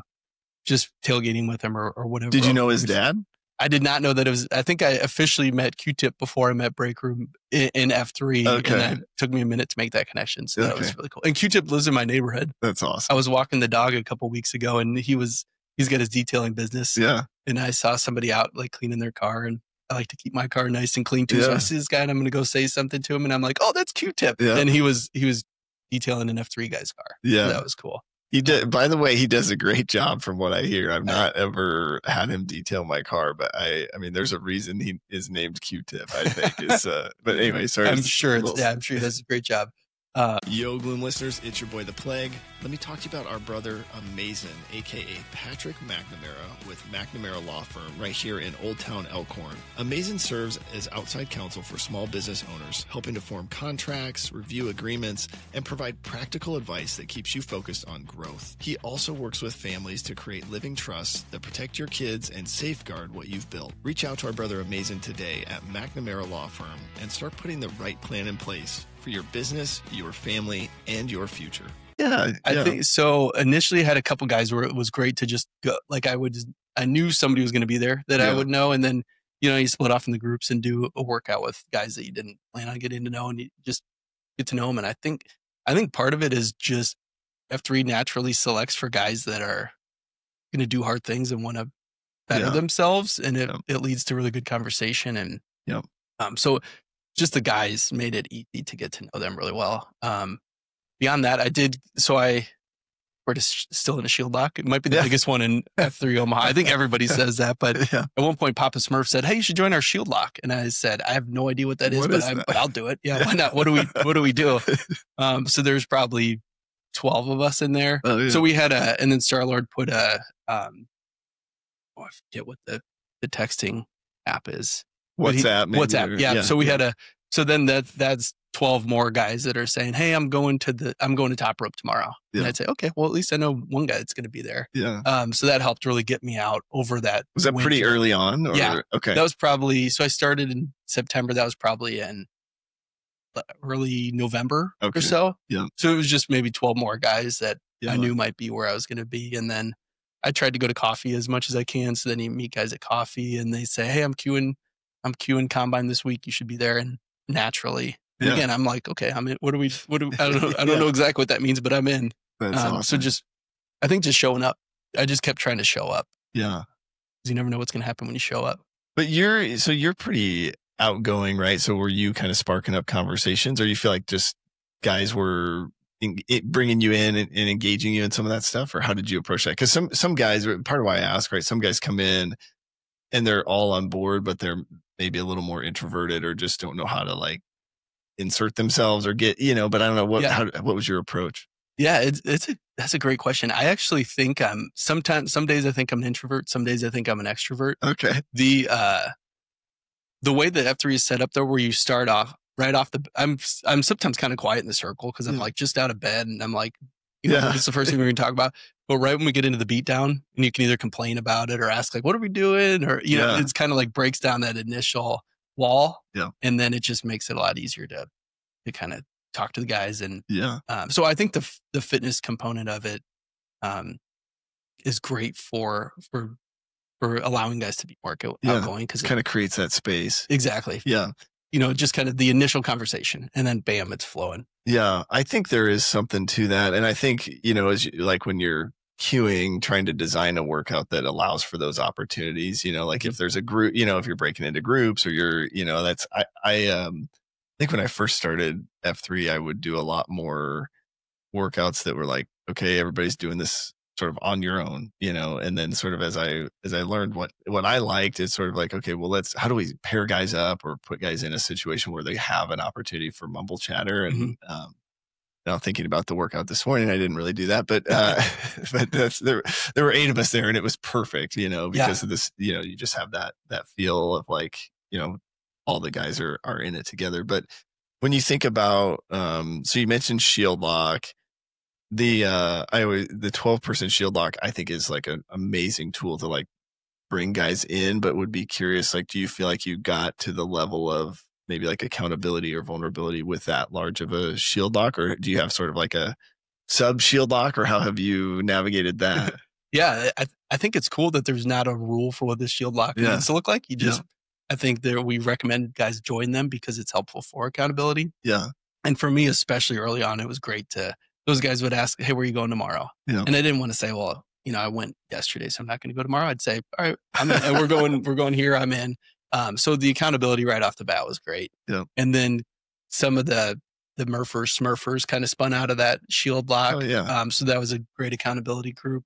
C: just tailgating with him or whatever.
B: Did you know his dad?
C: I did not know that it was. I think I officially met Q-Tip before I met Break Room in F3.
B: Okay.
C: And it took me a minute to make that connection. So that was really cool. And Q-Tip lives in my neighborhood.
B: That's awesome.
C: I was walking the dog a couple weeks ago, and he's got his detailing business.
B: Yeah.
C: And I saw somebody out like cleaning their car, and I like to keep my car nice and clean too. Yeah. So I see this guy, and I'm going to go say something to him, and I'm like, "Oh, that's Q-Tip." Yeah. And he was detailing an F3 guy's car.
B: Yeah,
C: so that was cool.
B: He did. By the way, he does a great job from what I hear. I've not ever had him detail my car, but I mean, there's a reason he is named Q-Tip, I think. But anyway, sorry.
C: I'm sure he does a great job.
B: Yo, Gloom listeners, it's your boy, The Plague. Let me talk to you about our brother, Amazin, a.k.a. Patrick McNamara with McNamara Law Firm right here in Old Town Elkhorn. Amazin serves as outside counsel for small business owners, helping to form contracts, review agreements, and provide practical advice that keeps you focused on growth. He also works with families to create living trusts that protect your kids and safeguard what you've built. Reach out to our brother Amazin today at McNamara Law Firm and start putting the right plan in place for your business, your family, and your future. Yeah,
C: I think so. Initially, I had a couple guys where it was great to just go. Like I knew somebody was going to be there that I would know, and then you split off in the groups and do a workout with guys that you didn't plan on getting to know, and you just get to know them. And I think part of it is just F3 naturally selects for guys that are going to do hard things and want to better themselves, and it leads to really good conversation. And so just the guys made it easy to get to know them really well. Beyond that, we're just still in a shield lock. It might be the biggest one in F3 Omaha. I think everybody says that, but at one point, Papa Smurf said, "Hey, you should join our shield lock." And I said, "I have no idea what that is, but I'll do it." Yeah, why not? What do we do? So there's probably 12 of us in there. Oh, yeah. So we had and then Star-Lord put I forget what the texting app is. WhatsApp. Yeah. So we had so then that's 12 more guys that are saying, "Hey, I'm going to Top Rope tomorrow." Yeah. And I'd say, "Okay, well, at least I know one guy that's going to be there." Yeah. So that helped really get me out over that.
B: Was that pretty early on? Or?
C: Yeah.
B: Okay.
C: That was probably, so I started in September. That was probably in early November or so. Yeah. So it was just maybe 12 more guys that I knew might be where I was going to be. And then I tried to go to coffee as much as I can. So then you meet guys at coffee and they say, "Hey, I'm queuing Combine this week. You should be there." And naturally, again, I'm like, okay, I'm in. What do we, I don't know exactly what that means, but I'm in. That's awesome. So I think just showing up. I just kept trying to show up. Yeah. Because you never know what's going to happen when you show up.
B: But you're pretty outgoing, right? So were you kind of sparking up conversations, or you feel like just guys were bringing you in and engaging you in some of that stuff, or how did you approach that? Because some guys, part of why I ask, right? Some guys come in and they're all on board, but they're maybe a little more introverted or just don't know how to like insert themselves or get, but I don't know what was your approach?
C: Yeah, that's a great question. I actually think some days I think I'm an introvert. Some days I think I'm an extrovert.
B: Okay.
C: The way that F3 is set up though, where you start off right off I'm sometimes kind of quiet in the circle because I'm like just out of bed and I'm like, it's the first thing we're going to talk about. But right when we get into the beatdown, and you can either complain about it or ask like, "What are we doing?" Or it's kind of like breaks down that initial wall. Yeah, and then it just makes it a lot easier to kind of talk to the guys. And so I think the fitness component of it is great for allowing guys to be more outgoing because
B: it kind of creates that space.
C: Exactly.
B: Yeah.
C: Just kind of the initial conversation and then bam, it's flowing.
B: Yeah. I think there is something to that. And I think, as like when you're queuing, trying to design a workout that allows for those opportunities, like if there's a group, if you're breaking into groups or you're, I think when I first started F3, I would do a lot more workouts that were like, okay, everybody's doing this sort of on your own, and then sort of as I learned what I liked, it's sort of like, okay, well, how do we pair guys up or put guys in a situation where they have an opportunity for mumble chatter? And now thinking about the workout this morning, I didn't really do that, but there were 8 of us there and it was perfect, because of this, you just have that feel of like, all the guys are in it together. But when you think about, so you mentioned shield lock, the 12-person shield lock, I think is like an amazing tool to like bring guys in, but would be curious, like, do you feel like you got to the level of maybe like accountability or vulnerability with that large of a shield lock, or do you have sort of like a sub shield lock, or how have you navigated that?
C: Yeah, I think it's cool that there's not a rule for what this shield lock needs to look like. You just, I think that we recommend guys join them because it's helpful for accountability.
B: Yeah. And
C: for me, especially early on, it was great those guys would ask, hey, where are you going tomorrow? Yeah. And I didn't want to say, well, I went yesterday, so I'm not going to go tomorrow. I'd say, all right, I'm in, and we're going here. I'm in. So the accountability right off the bat was great. Yeah. And then some of the Smurfers kind of spun out of that shield lock. Oh, yeah. So that was a great accountability group.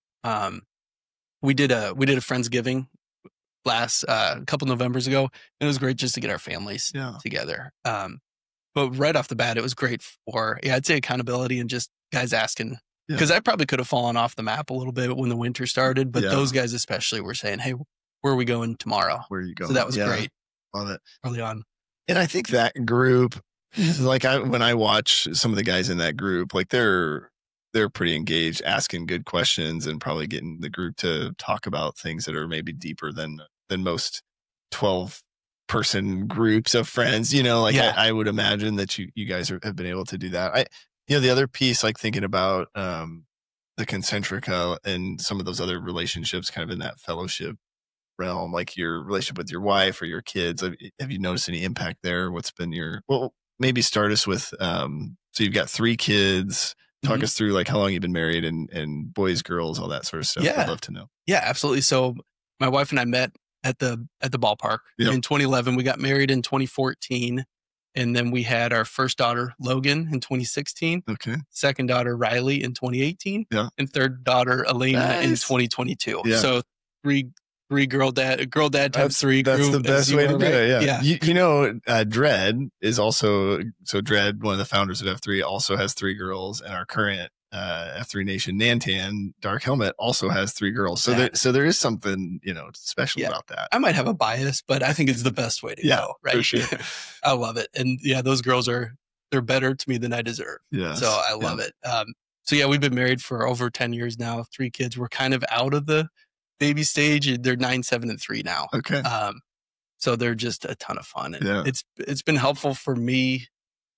C: We did a Friendsgiving last a couple Novembers ago. And it was great just to get our families together. But right off the bat, it was great for, I'd say accountability and just guys asking, because I probably could have fallen off the map a little bit when the winter started, but those guys especially were saying, hey, where are we going tomorrow?
B: Where are you going?
C: So that was great.
B: Love it.
C: Early on.
B: And I think that group, like when I watch some of the guys in that group, like they're pretty engaged, asking good questions and probably getting the group to talk about things that are maybe deeper than most 12-person groups of friends, I would imagine that you guys have been able to do that. The other piece, like thinking about the Concentrica and some of those other relationships kind of in that fellowship realm, like your relationship with your wife or your kids. Have you noticed any impact there? What's been maybe start us with, so you've got 3 kids. Talk us through like how long you've been married and boys, girls, all that sort of stuff. I'd love to know.
C: Yeah, absolutely. So my wife and I met at the ballpark in 2011. We got married in 2014. And then we had our first daughter, Logan, in 2016.
B: Okay.
C: Second daughter, Riley, in 2018. Yeah. And third daughter, Elena, in 2022. Yeah. So three girl dad times 3.
B: That's the best way to do it. Yeah. Dread is also, Dread, one of the founders of F3, also has 3 girls, and our current F3 Nation Nantan Dark Helmet also has 3 girls. So there is something, special about that.
C: I might have a bias, but I think it's the best way to go. Right. For sure. I love it. And those girls they're better to me than I deserve. Yeah. So I love it. So we've been married for over 10 years now, 3 kids. We're kind of out of the baby stage. They're 9, 7, and 3 now.
B: Okay.
C: So they're just a ton of fun. And it's been helpful for me,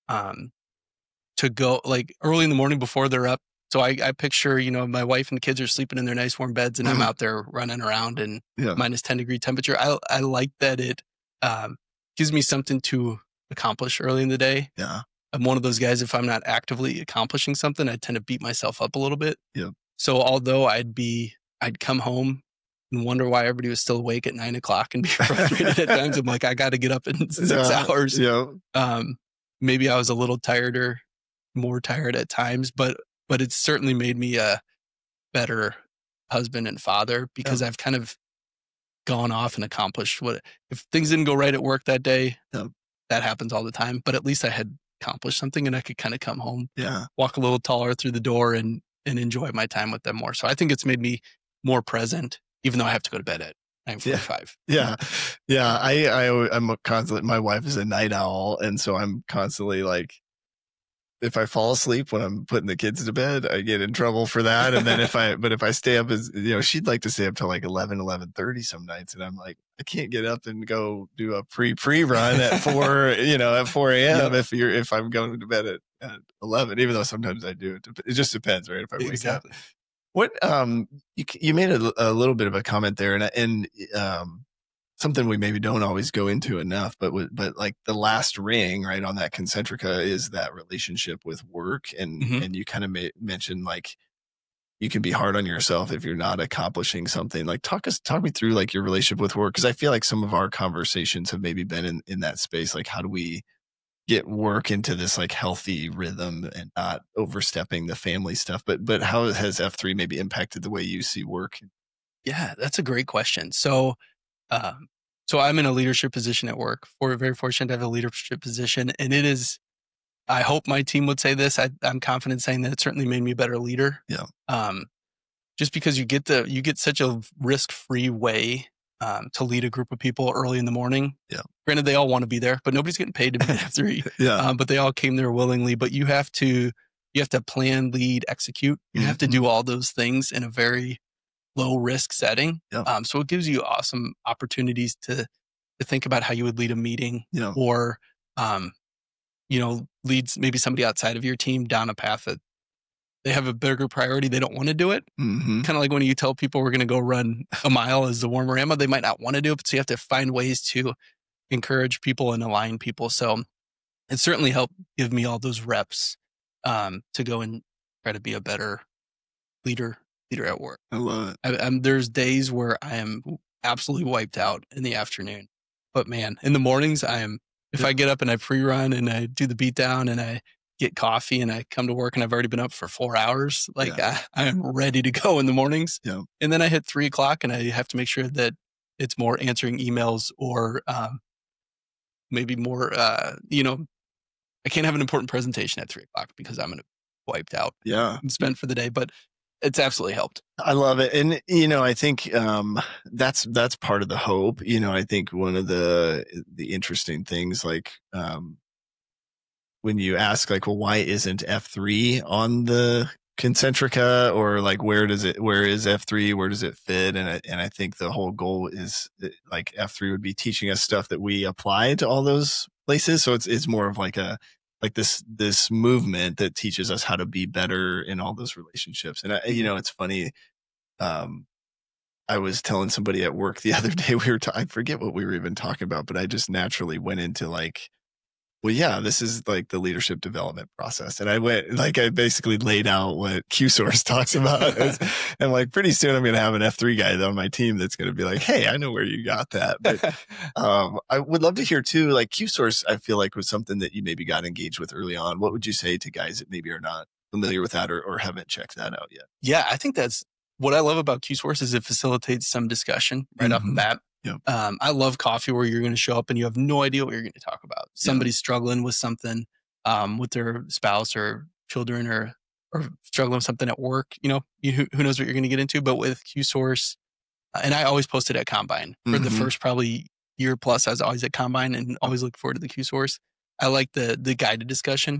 C: to go like early in the morning before they're up. So I picture, my wife and the kids are sleeping in their nice warm beds, and I'm out there running around in minus 10 degree temperature. I like that it gives me something to accomplish early in the day.
B: Yeah.
C: I'm one of those guys, if I'm not actively accomplishing something, I tend to beat myself up a little bit.
B: Yeah.
C: So although I'd come home and wonder why everybody was still awake at 9 o'clock and be frustrated at times. I'm like, I got to get up in 6 hours.
B: Yeah.
C: Maybe I was a little more tired at times, but it's certainly made me a better husband and father because I've kind of gone off and accomplished if things didn't go right at work that day, that happens all the time, but at least I had accomplished something and I could kind of come home, walk a little taller through the door and enjoy my time with them more. So I think it's made me more present, even though I have to go to bed at 9:45.
B: Yeah. I'm constantly, my wife is a night owl. And so I'm constantly like, if I fall asleep when I'm putting the kids to bed, I get in trouble for that. And then if I stay up, she'd like to stay up till like 11:30 some nights. And I'm like, I can't get up and go do a pre-run at 4, at 4 a.m. if I'm going to bed at 11, even though sometimes I do. It just depends, right? If I wake up. What, you made a little bit of a comment there and something we maybe don't always go into enough, but like the last ring, right, on that Concentrica is that relationship with work. And you kind of mentioned like you can be hard on yourself if you're not accomplishing something. Like talk me through like your relationship with work. Cause I feel like some of our conversations have maybe been in that space. Like how do we get work into this like healthy rhythm and not overstepping the family stuff? But how has F3 maybe impacted the way you see work?
C: Yeah, that's a great question. So I'm in a leadership position at work. We're very fortunate to have a leadership position. And it is, I hope my team would say this. I'm confident saying that it certainly made me a better leader.
B: Yeah.
C: Just because you get such a risk-free way to lead a group of people early in the morning.
B: Yeah.
C: Granted, they all want to be there, but nobody's getting paid to be at F3.
B: Yeah.
C: But they all came there willingly. But you have to plan, lead, execute. You have to do all those things in a very low risk setting.
B: Yeah.
C: So it gives you awesome opportunities to think about how you would lead a meeting, or leads maybe somebody outside of your team down a path that they have a bigger priority. They don't want to do it. Kind of like when you tell people we're going to go run a mile as the warmer ammo, they might not want to do it. So you have to find ways to encourage people and align people. So it certainly helped give me all those reps to go and try to be a better leader at work.
B: I love it.
C: There's days where I am absolutely wiped out in the afternoon, but man, in the mornings if I get up and I pre-run and I do the beat down and I get coffee and I come to work and I've already been up for 4 hours, I am ready to go in the mornings.
B: Yeah.
C: And then I hit 3:00 and I have to make sure that it's more answering emails or maybe more, I can't have an important presentation at 3:00 because I'm going to be wiped out and spent for the day, but it's absolutely helped.
B: I love it. And, I think that's part of the hope. I think one of the interesting things, when you ask why isn't F3 on the Concentrica, or where is F3? Where does it fit? And I think the whole goal is F3 would be teaching us stuff that we apply to all those places. So it's more of this movement that teaches us how to be better in all those relationships. And it's funny. I was telling somebody at work the other day, I forget what we were even talking about, but I just naturally went into this is the leadership development process. And I went, I basically laid out what QSource talks about. And pretty soon I'm going to have an F3 guy on my team that's going to be like, hey, I know where you got that. But I would love to hear too, QSource, I feel was something that you maybe got engaged with early on. What would you say to guys that maybe are not familiar with that or haven't checked that out yet?
C: Yeah, I think that's what I love about QSource is it facilitates some discussion right off the bat.
B: Yeah.
C: I love coffee where you're going to show up and you have no idea what you're going to talk about. Somebody's struggling with something with their spouse or children or struggling with something at work. Who knows what you're going to get into. But with QSource, and I always posted at Combine for the first probably year plus. I was always at Combine and always look forward to the QSource. I like the guided discussion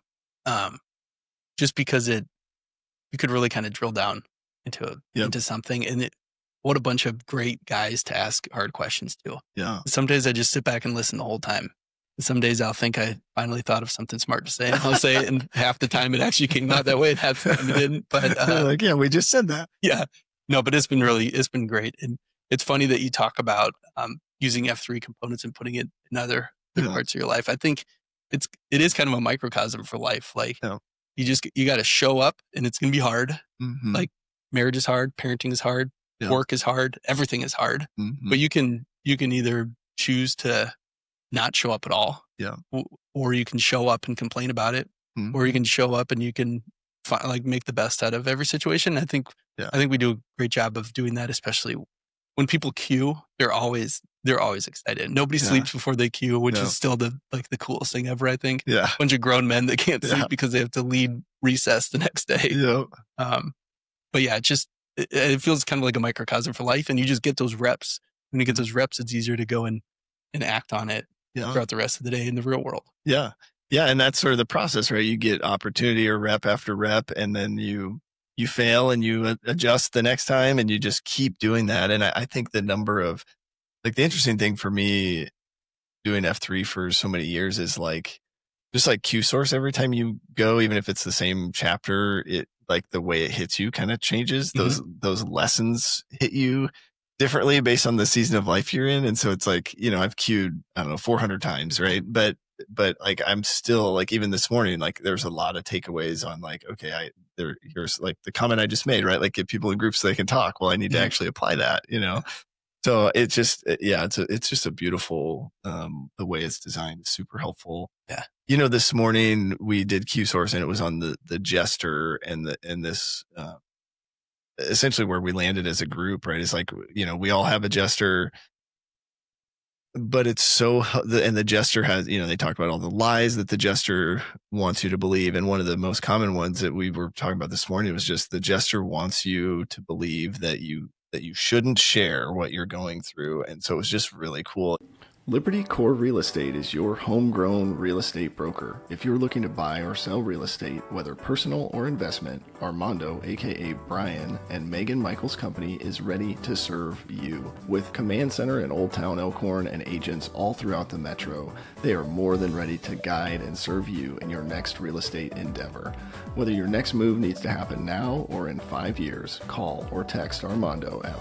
C: just because you could really kind of drill down into something. And what a bunch of great guys to ask hard questions to.
B: Yeah.
C: Some days I just sit back and listen the whole time. Some days I'll think I finally thought of something smart to say, and I'll say it, and half the time it actually came out that way, and half the time it didn't. But
B: we just said that.
C: Yeah. No, but it's been great. And it's funny that you talk about using F3 components and putting it in other parts of your life. I think it is kind of a microcosm for life. You got to show up, and it's going to be hard. Marriage is hard, parenting is hard. Yeah. Work is hard. Everything is hard, but you can either choose to not show up at all, or you can show up and complain about it, or you can show up and you can make the best out of every situation. I think we do a great job of doing that, especially when people queue. They're always excited. Nobody sleeps before they queue, which is still the coolest thing ever. I think. Yeah, a bunch of grown men that can't sleep because they have to lead recess the next day.
B: Yeah.
C: But yeah, it feels kind of like a microcosm for life, and you just get those reps. When you get those reps, it's easier to go and act on it throughout the rest of the day in the real world.
B: Yeah. Yeah. And that's sort of the process, right? You get opportunity or rep after rep, and then you fail and you adjust the next time, and you just keep doing that. And I think the number of the interesting thing for me doing F3 for so many years is just like QSource, every time you go, even if it's the same chapter, it the way it hits you kind of changes. Those lessons hit you differently based on the season of life you're in. And so it's I've queued, 400 times. Right. But I'm still even this morning, there's a lot of takeaways on okay, here's the comment I just made, right? Get people in groups so they can talk. Well, I need to actually apply that, So it's just, it's just a beautiful, the way it's designed is super helpful.
C: Yeah.
B: This morning we did QSource, and it was on the Jester and this, essentially where we landed as a group, right? It's we all have a Jester, but it's and the Jester has, they talk about all the lies that the Jester wants you to believe. And one of the most common ones that we were talking about this morning was just the Jester wants you to believe that you that you shouldn't share what you're going through. And so it was just really cool. Liberty Core Real Estate is your homegrown real estate broker. If you're looking to buy or sell real estate, whether personal or investment, Armando, aka Brian, and Megan Michaels Company is ready to serve you. With Command Center in Old Town Elkhorn and agents all throughout the metro, they are more than ready to guide and serve you in your next real estate endeavor. Whether your next move needs to happen now or in 5 years, call or text Armando at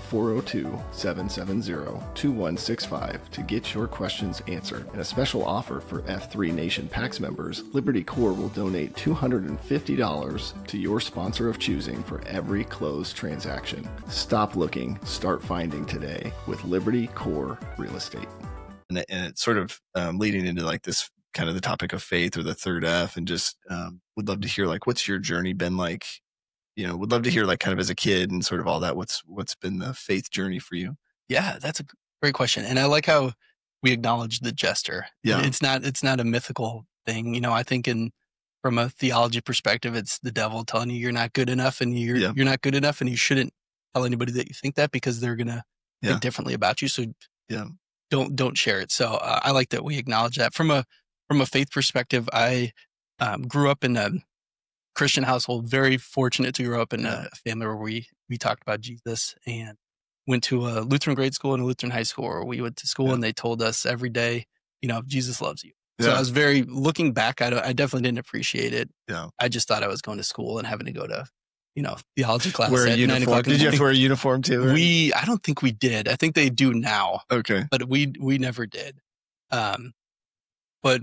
B: 402-770-2165 to get your questions answered. And a special offer for F3 Nation PAX members, Liberty Core will donate $250 to your sponsor of choosing for every closed transaction. Stop looking, start finding today with Liberty Core Real Estate. And it's sort of leading into like this kind of the topic of faith or the third F, and just would love to hear like, what's your journey been like? Would love to hear like kind of as a kid and sort of all that. What's been the faith journey for you?
C: Yeah, that's a great question. And I like how we acknowledge the jester.
B: Yeah.
C: It's not a mythical thing. I think from a theology perspective, it's the devil telling you you're not good enough, and you're not good enough, and you shouldn't tell anybody that you think that, because they're going to think differently about you. So don't share it. So I like that we acknowledge that. From a faith perspective, I grew up in a Christian household, very fortunate to grow up in a family where we talked about Jesus, and went to a Lutheran grade school and a Lutheran high school, where we went to school and they told us every day, Jesus loves you. So I was looking back, I definitely didn't appreciate it.
B: Yeah.
C: I just thought I was going to school and having to go to, theology class
B: wear
C: at 9 o'clock.
B: Did you have to wear a uniform too?
C: I don't think we did. I think they do now.
B: Okay.
C: But we never did. But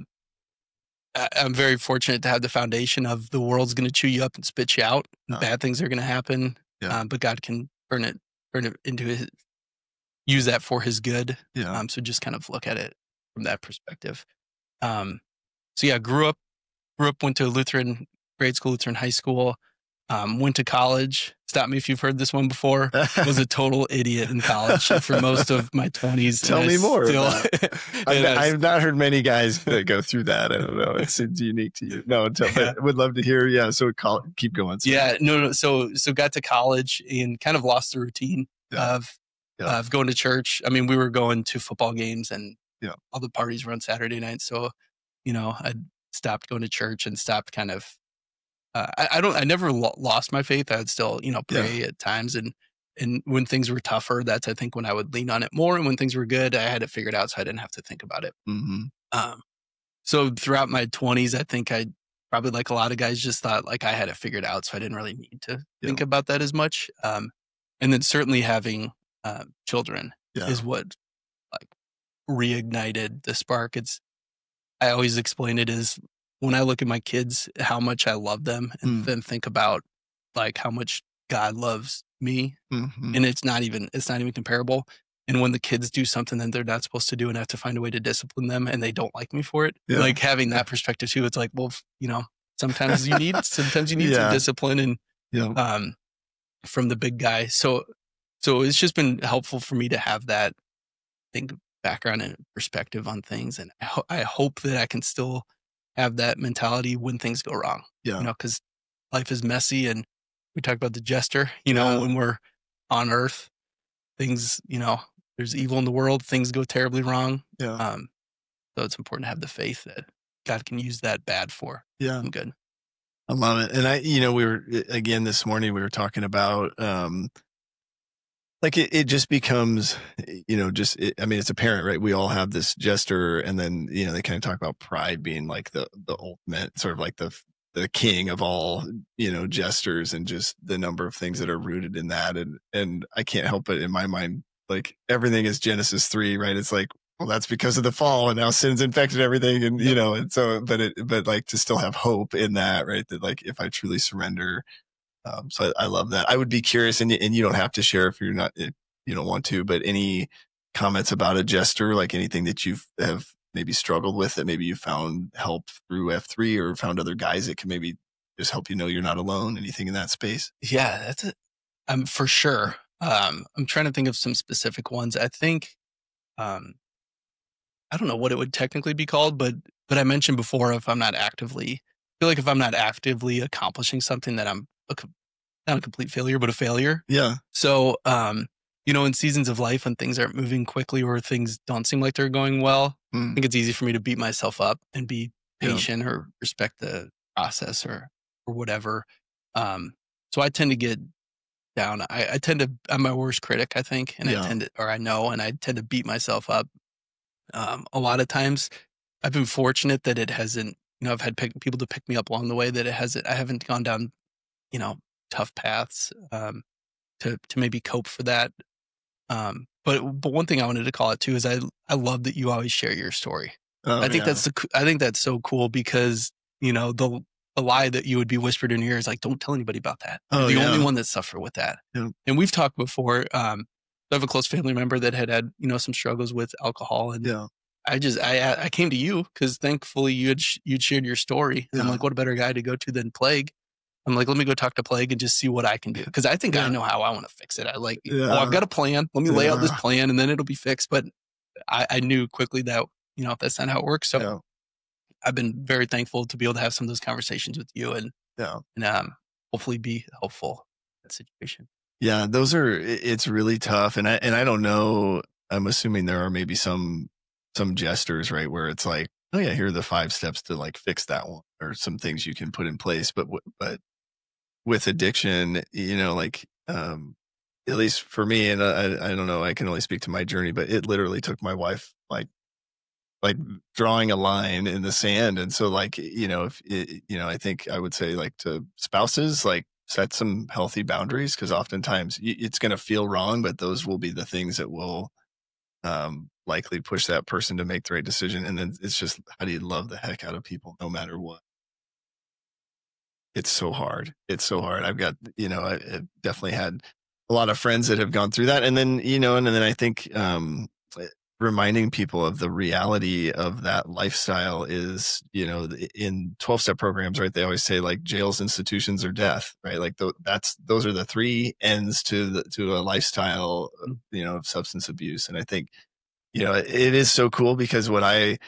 C: I'm very fortunate to have the foundation of the world's going to chew you up and spit you out. Bad things are going to happen.
B: Yeah.
C: But God can turn it into use that for his good.
B: Yeah.
C: So just kind of look at it from that perspective. Grew up, went to a Lutheran grade school, Lutheran high school, went to college. Stop me if you've heard this one before. Was a total idiot in college for most of my 20s.
B: Tell me more. I've not heard many guys that go through that. I don't know. It seems unique to you. No, but would love to hear. Yeah. So keep going.
C: No. So got to college and kind of lost the routine of going to church. I mean, we were going to football games and all the parties were on Saturday night. So, I stopped going to church and stopped kind of, I never lost my faith. I would still, pray at times. And when things were tougher, that's, I think, when I would lean on it more. And when things were good, I had it figured out, so I didn't have to think about it.
B: Mm-hmm.
C: So throughout my 20s, I think I probably, like a lot of guys, just thought like I had it figured out. So I didn't really need to think about that as much. And then certainly having children is what like reignited the spark. I always explain it as, when I look at my kids, how much I love them, and then think about like how much God loves me, and it's not even comparable. And when the kids do something that they're not supposed to do, and I have to find a way to discipline them, and they don't like me for it, like having that perspective too, it's like, well, sometimes you need some discipline, and from the big guy. So it's just been helpful for me to have that background and perspective on things, and I hope that I can still have that mentality when things go wrong. Because life is messy, and we talk about the jester, when we're on earth, things, there's evil in the world, things go terribly wrong. So it's important to have the faith that God can use that bad for some good.
B: I love it. And we were, again, this morning, we were talking about, like it just becomes, it's apparent, right? We all have this jester, and then, they kind of talk about pride being like the ultimate sort of like the king of all, jesters, and just the number of things that are rooted in that. And I can't help it in my mind, like everything is Genesis 3, right? It's like, well, that's because of the fall, and now sin's infected everything. And, and so, but like to still have hope in that, right? That like, if I truly surrender. So I love that. I would be curious, and you don't have to share if you don't want to, but any comments about a jester, like anything that you have maybe struggled with that maybe you found help through F3, or found other guys that can maybe just help you're not alone, anything in that space? Yeah,
C: that's it. For sure. I'm trying to think of some specific ones. I think, I don't know what it would technically be called, but I mentioned before, if I'm not actively accomplishing something, that I'm not a complete failure, but a failure.
B: Yeah.
C: So, in seasons of life when things aren't moving quickly or things don't seem like they're going well, I think it's easy for me to beat myself up and be patient or respect the process or whatever. So I tend to get down. I'm my worst critic, I think. And I tend to beat myself up. A lot of times I've been fortunate that it hasn't, I've had people to pick me up along the way that I haven't gone down, tough paths, to maybe cope for that. But one thing I wanted to call it too is I love that you always share your story. I think that's so cool because, the lie that you would be whispered in your ear is like, don't tell anybody about that. You're the only one that suffer with that. Yeah. And we've talked before. I have a close family member that had, some struggles with alcohol. And I came to you because thankfully you'd shared your story. And I'm like, what a better guy to go to than Plague. I'm like, let me go talk to Plague and just see what I can do. Because I think I know how I want to fix it. I've got a plan. Let me lay out this plan and then it'll be fixed. But I knew quickly that, that's not how it works. So I've been very thankful to be able to have some of those conversations with you and hopefully be helpful in that situation.
B: Yeah, it's really tough. And I don't know, I'm assuming there are maybe some gestures, right, where it's like, oh yeah, here are the 5 steps to like fix that one or some things you can put in place. But with addiction, at least for me, and I don't know, I can only speak to my journey, but it literally took my wife like drawing a line in the sand. And so I think I would say like to spouses, like set some healthy boundaries because oftentimes it's going to feel wrong, but those will be the things that will likely push that person to make the right decision. And then it's just, how do you love the heck out of people no matter what? It's so hard. I've got, I definitely had a lot of friends that have gone through that. And then, I think reminding people of the reality of that lifestyle is, in 12-step programs, right? They always say like jails, institutions, or death, right? Like those are the 3 ends to a lifestyle, of substance abuse. And I think, it is so cool because when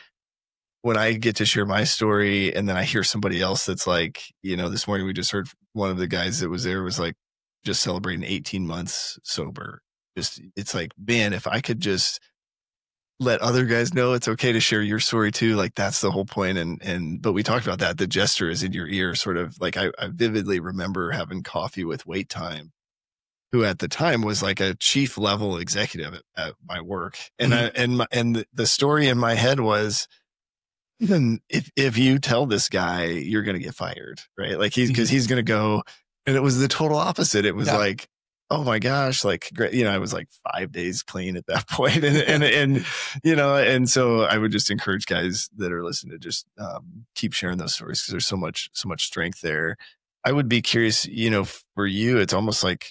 B: I get to share my story and then I hear somebody else that's like, this morning we just heard one of the guys that was there was like just celebrating 18 months sober. It's like, man, if I could just let other guys know it's okay to share your story too. Like that's the whole point. But we talked about that. The gesture is in your ear, sort of like I vividly remember having coffee with Wait Time, who at the time was like a chief level executive at my work. And and the story in my head was, even if you tell this guy, you're going to get fired, right? Like because he's going to go, and it was the total opposite. It was like, oh my gosh, like great. I was like 5 days clean at that point. And so I would just encourage guys that are listening to just keep sharing those stories because there's so much strength there. I would be curious, for you, it's almost like,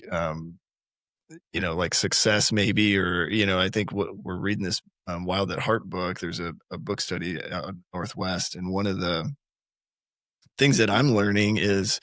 B: like success maybe, or, I think we're reading this Wild at Heart book. There's a book study out in Northwest. And one of the things that I'm learning is,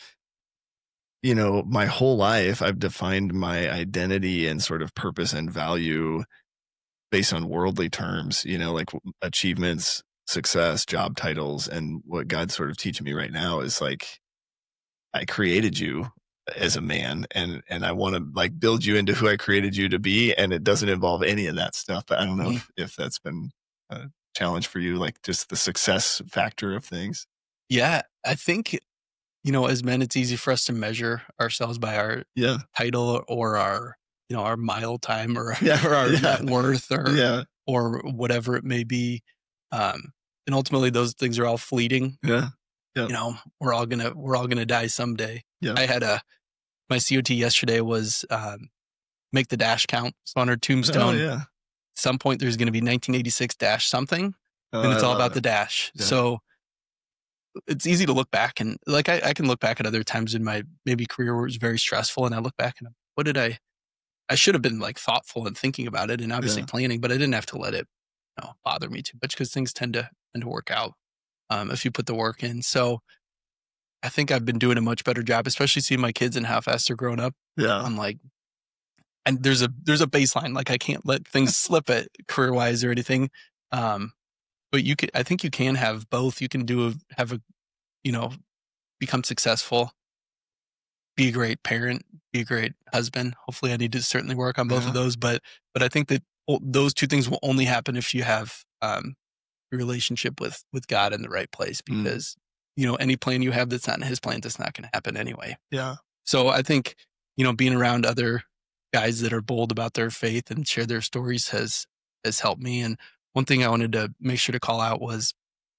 B: my whole life, I've defined my identity and sort of purpose and value based on worldly terms, like achievements, success, job titles. And what God's sort of teaching me right now is like, I created you as a man and I want to like build you into who I created you to be. And it doesn't involve any of that stuff. But I don't know if that's been a challenge for you, like just the success factor of things.
C: Yeah, I think, as men, it's easy for us to measure ourselves by our title or our, our mile time or our net worth or whatever it may be. And ultimately those things are all fleeting. Yeah. We're all gonna die someday. Yeah. I had my COT yesterday was make the dash count. So on our tombstone, at some point there's going to be 1986 dash something, and it's all about the dash. Yeah. So it's easy to look back and like I can look back at other times in my maybe career where it was very stressful, and I look back and what did I should have been like thoughtful and thinking about it and obviously planning, but I didn't have to let it bother me too much because things tend to work out if you put the work in. So I think I've been doing a much better job, especially seeing my kids and how fast they're growing up. Yeah. I'm like, and there's a baseline, like I can't let things slip it career wise or anything. But I think you can have both. You can become successful be a great parent, be a great husband. Hopefully I need to certainly work on both of those, but I think that those two things will only happen if you have a relationship with God in the right place, because any plan you have that's not in his plan, that's not going to happen anyway.
B: Yeah.
C: So I think, being around other guys that are bold about their faith and share their stories has helped me. And one thing I wanted to make sure to call out was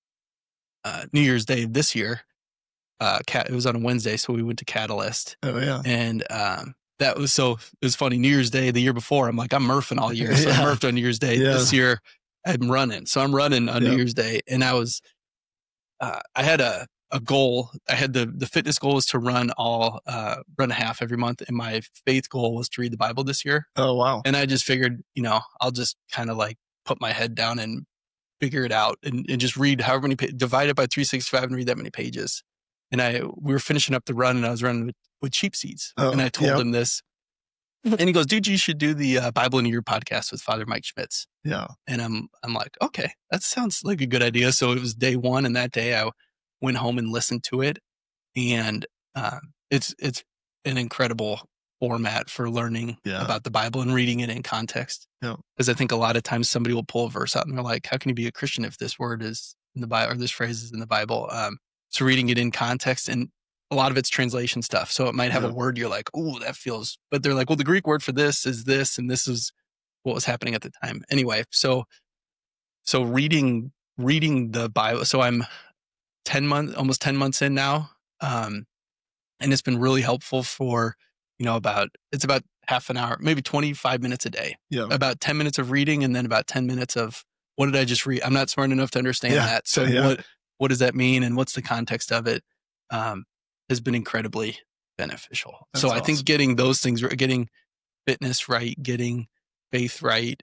C: New Year's Day this year. It was on a Wednesday, so we went to Catalyst.
B: Oh yeah.
C: And it was funny. New Year's Day the year before, I'm like, I'm Murphing all year. So I Murphed on New Year's Day. This year I'm running. So I'm running on New Year's Day. And I was, I had a goal. I had the fitness goal was to run a half every month. And my faith goal was to read the Bible this year.
B: Oh, wow.
C: And I just figured, I'll just kind of like put my head down and figure it out and just read however many pages, divide it by 365 and read that many pages. And we were finishing up the run and I was running with cheap seats. And I told him this. And he goes, dude, you should do the Bible in a Year podcast with Father Mike Schmitz.
B: Yeah.
C: And I'm like, okay, that sounds like a good idea. So it was day one. And that day I went home and listened to it. And it's an incredible format for learning about the Bible and reading it in context.
B: Yeah.
C: Because I think a lot of times somebody will pull a verse out and they're like, how can you be a Christian if this word is in the Bible or this phrase is in the Bible? So reading it in context, and a lot of it's translation stuff. So it might have a word you're like, oh, that feels, but they're like, well, the Greek word for this is this, and this is what was happening at the time. Anyway, so reading the Bible. So I'm almost 10 months in now. And it's been really helpful for, it's about half an hour, maybe 25 minutes a day. Yeah. About 10 minutes of reading and then about 10 minutes of what did I just read? I'm not smart enough to understand that. So what does that mean? And what's the context of it? Has been incredibly beneficial. That's awesome. I think getting those things, getting fitness right, getting faith right,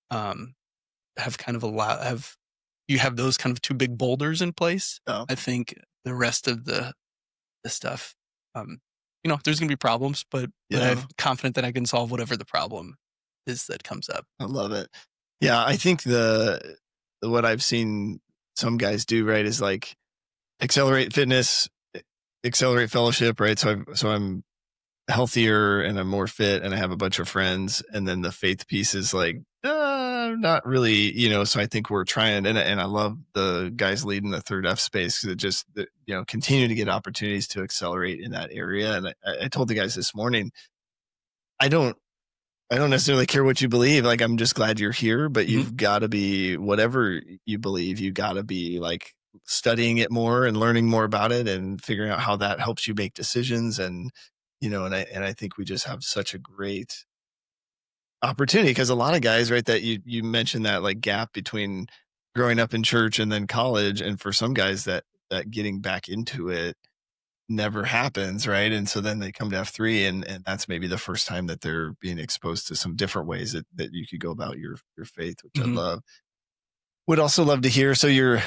C: have kind of you have those kind of two big boulders in place. Oh. I think the rest of the stuff, there's going to be problems, but I'm confident that I can solve whatever the problem is that comes up.
B: I love it. Yeah. I think what I've seen some guys do, right, is like accelerate fitness, accelerate fellowship, right? So I'm healthier and I'm more fit and I have a bunch of friends. And then the faith piece is like, not really, so I think we're trying, and I love the guys leading the Third F space because it just, continue to get opportunities to accelerate in that area. And I told the guys this morning, I don't necessarily care what you believe. Like, I'm just glad you're here, but you've got to be, whatever you believe, you got to be like studying it more and learning more about it and figuring out how that helps you make decisions. And, and I think we just have such a great opportunity because a lot of guys, right, that you mentioned that like gap between growing up in church and then college. And for some guys that getting back into it never happens, right? And so then they come to F3 and that's maybe the first time that they're being exposed to some different ways that you could go about your faith, which I love. Would also love to hear. So your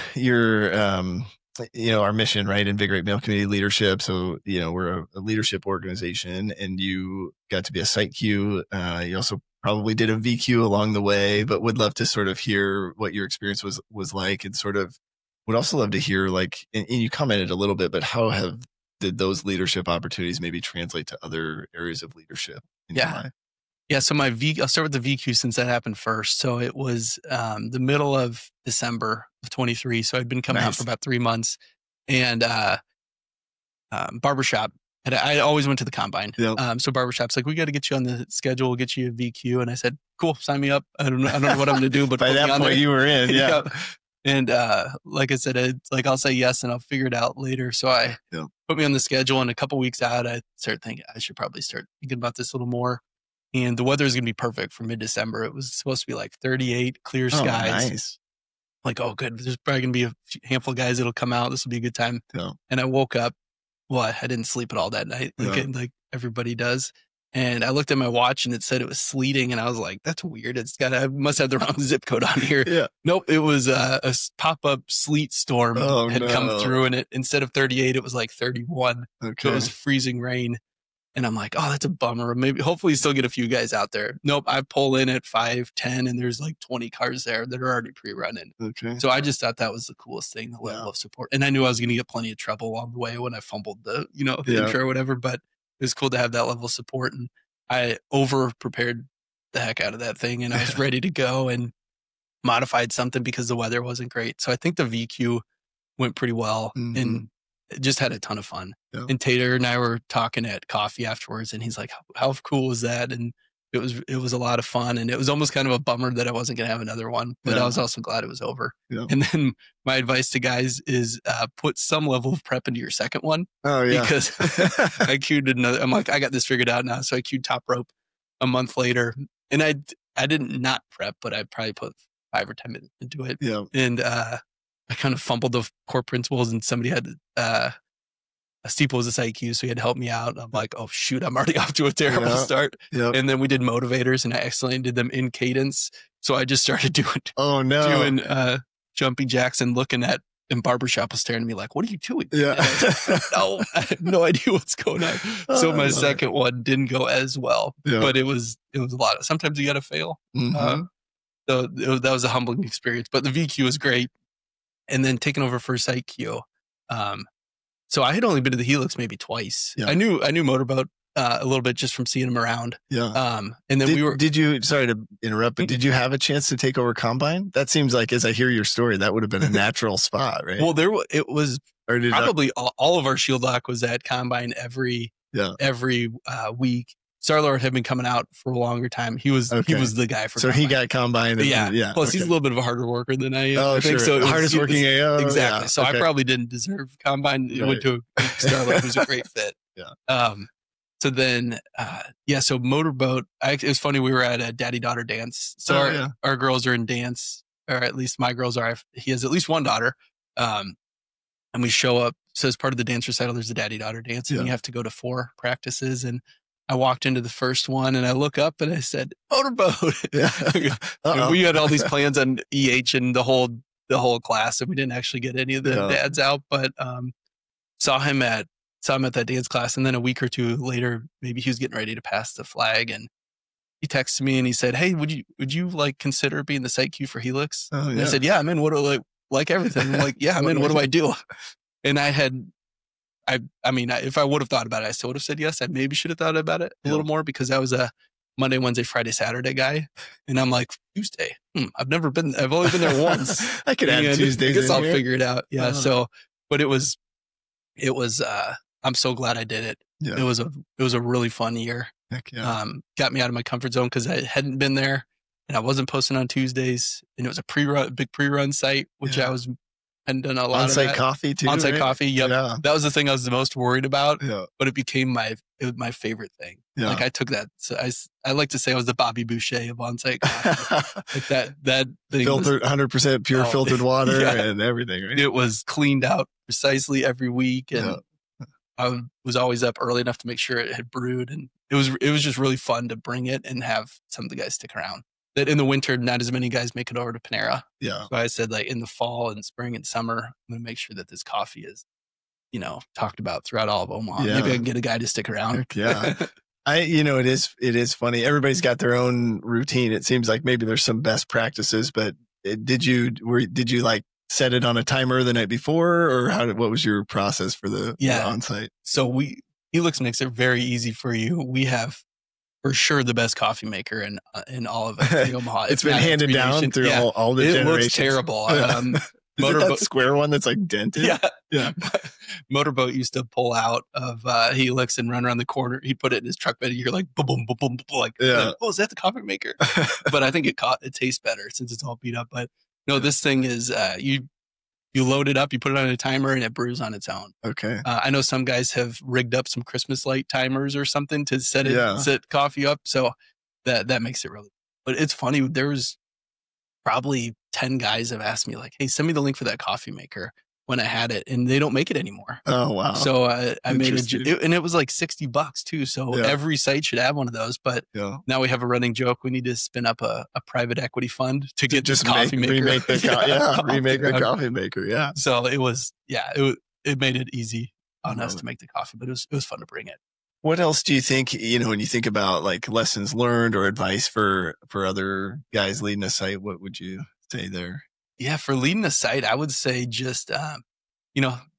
B: our mission, right? Invigorate male community leadership. So, we're a leadership organization and you got to be a site Q. You also probably did a VQ along the way, but would love to sort of hear what your experience was like, and sort of would also love to hear like, and you commented a little bit, but how did those leadership opportunities maybe translate to other areas of leadership in your life?
C: Yeah. So I'll start with the VQ since that happened first. So it was the middle of December of 23. So I'd been coming out for about 3 months, and barbershop. And I always went to the combine. Yep. So barbershop's like, we got to get you on the schedule. We'll get you a VQ. And I said, cool, sign me up. I don't know what I'm going to do, but
B: by that point you were in. Yeah.
C: And like I said, I'll say yes and I'll figure it out later. So I put me on the schedule, and a couple weeks out, I started thinking I should probably start thinking about this a little more. And the weather is going to be perfect for mid-December. It was supposed to be like 38, clear skies. Nice. Like, oh, good. There's probably going to be a handful of guys that'll come out. This will be a good time. Yeah. And I woke up. Well, I didn't sleep at all that night, like everybody does. And I looked at my watch and it said it was sleeting. And I was like, that's weird. I must have the wrong zip code on here. Yeah. Nope. It was a pop-up sleet storm had come through, and it, instead of 38, it was like 31. Okay. So it was freezing rain. And I'm like, oh, that's a bummer. Hopefully still get a few guys out there. Nope. I pull in at 5:10 and there's like 20 cars there that are already pre-running. Okay. So I just thought that was the coolest thing, the level of support. And I knew I was going to get plenty of trouble along the way when I fumbled the intro or whatever, but was cool to have that level of support. And I over prepared the heck out of that thing, and I was ready to go and modified something because the weather wasn't great. So I think the VQ went pretty well and just had a ton of fun. Yeah. And Tater and I were talking at coffee afterwards, and he's like, how cool was that? And it was a lot of fun, and it was almost kind of a bummer that I wasn't going to have another one, but I was also glad it was over. Yeah. And then my advice to guys is put some level of prep into your second one.
B: Oh yeah.
C: Because I queued another, I'm like, I got this figured out now. So I queued top rope a month later, and I didn't not prep, but I probably put 5 or 10 minutes into it.
B: Yeah.
C: And I kind of fumbled the core principles, and somebody had Steeple was a site queue, so he had to help me out. I'm like, oh shoot, I'm already off to a terrible start. Yep. And then we did motivators, and I accidentally did them in cadence. So I just started doing jumping jacks and looking at, and Barbershop was staring at me like, what are you doing?
B: Yeah.
C: No, I have no idea what's going on. So my second one didn't go as well, but it was a lot. Sometimes you got to fail. So that was a humbling experience, but the VQ was great. And then taking over for site queue. So I had only been to the Helix maybe twice. Yeah. I knew Motorboat a little bit just from seeing him around.
B: Yeah.
C: And then
B: did you, sorry to interrupt, but did you have a chance to take over Combine? That seems like, as I hear your story, that would have been a natural spot, right?
C: Well, it was probably all of our Shield Lock was at Combine every week. Star-Lord had been coming out for a longer time. He was the guy for
B: Combine. He got Combine.
C: Yeah. Plus, he's a little bit of a harder worker than I am.
B: I think so. Hardest working AO.
C: Exactly. So I probably didn't deserve Combine. It went to Star-Lord, who's a great fit.
B: Yeah.
C: So then, so Motorboat, it was funny. We were at a daddy-daughter dance. So our girls are in dance, or at least my girls are. He has at least one daughter. And we show up. So as part of the dance recital, there's a daddy-daughter dance, and you have to go to 4 practices. And I walked into the first one, and I look up and I said, Motorboat. We had all these plans on EH and the whole class, and we didn't actually get any of the dads out, but saw him at that dance class. And then a week or two later, maybe he was getting ready to pass the flag, and he texted me and he said, hey, would you like consider being the site queue for Helix? And I said, yeah, I'm in. What do I like everything? I'm like, yeah, I'm in. What do I do? And I mean, if I would have thought about it, I still would have said yes. I maybe should have thought about it a little more, because I was a Monday, Wednesday, Friday, Saturday guy. And I'm like, Tuesday. I've only been there once.
B: I could add Tuesdays.
C: I guess I'll figure it out. Yeah. So, but it was, I'm so glad I did it. Yeah. It was a really fun year.
B: Heck yeah.
C: Got me out of my comfort zone because I hadn't been there, and I wasn't posting on Tuesdays, and it was a big pre-run site, which I hadn't done a lot
B: on-site
C: of that.
B: Coffee too.
C: On-site
B: right?
C: coffee. Yep. Yeah. That was the thing I was the most worried about, but it became my favorite thing. Yeah. Like I took that. So I like to say I was the Bobby Boucher of on-site coffee. Like that thing
B: filtered, 100% pure filtered water and everything. Right?
C: It was cleaned out precisely every week. And I was always up early enough to make sure it had brewed. And it was just really fun to bring it and have some of the guys stick around. That in the winter, not as many guys make it over to Panera. Yeah. So I said, like, in the fall and spring and summer, I'm going to make sure that this coffee is, talked about throughout all of Omaha. Yeah. Maybe I can get a guy to stick around.
B: Yeah. It is funny. Everybody's got their own routine. It seems like maybe there's some best practices, but did you like set it on a timer the night before, or what was your process for the on-site?
C: So Helix makes it very easy for you. We have, for sure, the best coffee maker in all of Omaha.
B: It's been handed down through all the generations.
C: It looks terrible.
B: Is it that square one that's like dented?
C: Yeah. Motorboat used to pull out of Helix and run around the corner. He'd put it in his truck bed. You're like, boom, boom, boom, boom, like, oh, is that the coffee maker? But I think it tastes better since it's all beat up. But no, this thing is you load it up, you put it on a timer, and it brews on its own.
B: Okay.
C: I know some guys have rigged up some Christmas light timers or something to set coffee up. So that makes it really. But it's funny. There was probably 10 guys have asked me like, "Hey, send me the link for that coffee maker." When I had it, and they don't make it anymore.
B: Oh wow!
C: So I made it, and it was like $60 too. So every site should have one of those. But now we have a running joke: we need to spin up a private equity fund to get
B: just
C: coffee maker.
B: Remake the coffee maker. Yeah.
C: So it was it made it easy on us to make the coffee, but it was fun to bring it.
B: What else do you think, when you think about like lessons learned or advice for other guys leading a site, what would you say there?
C: Yeah, for leading a site, I would say just,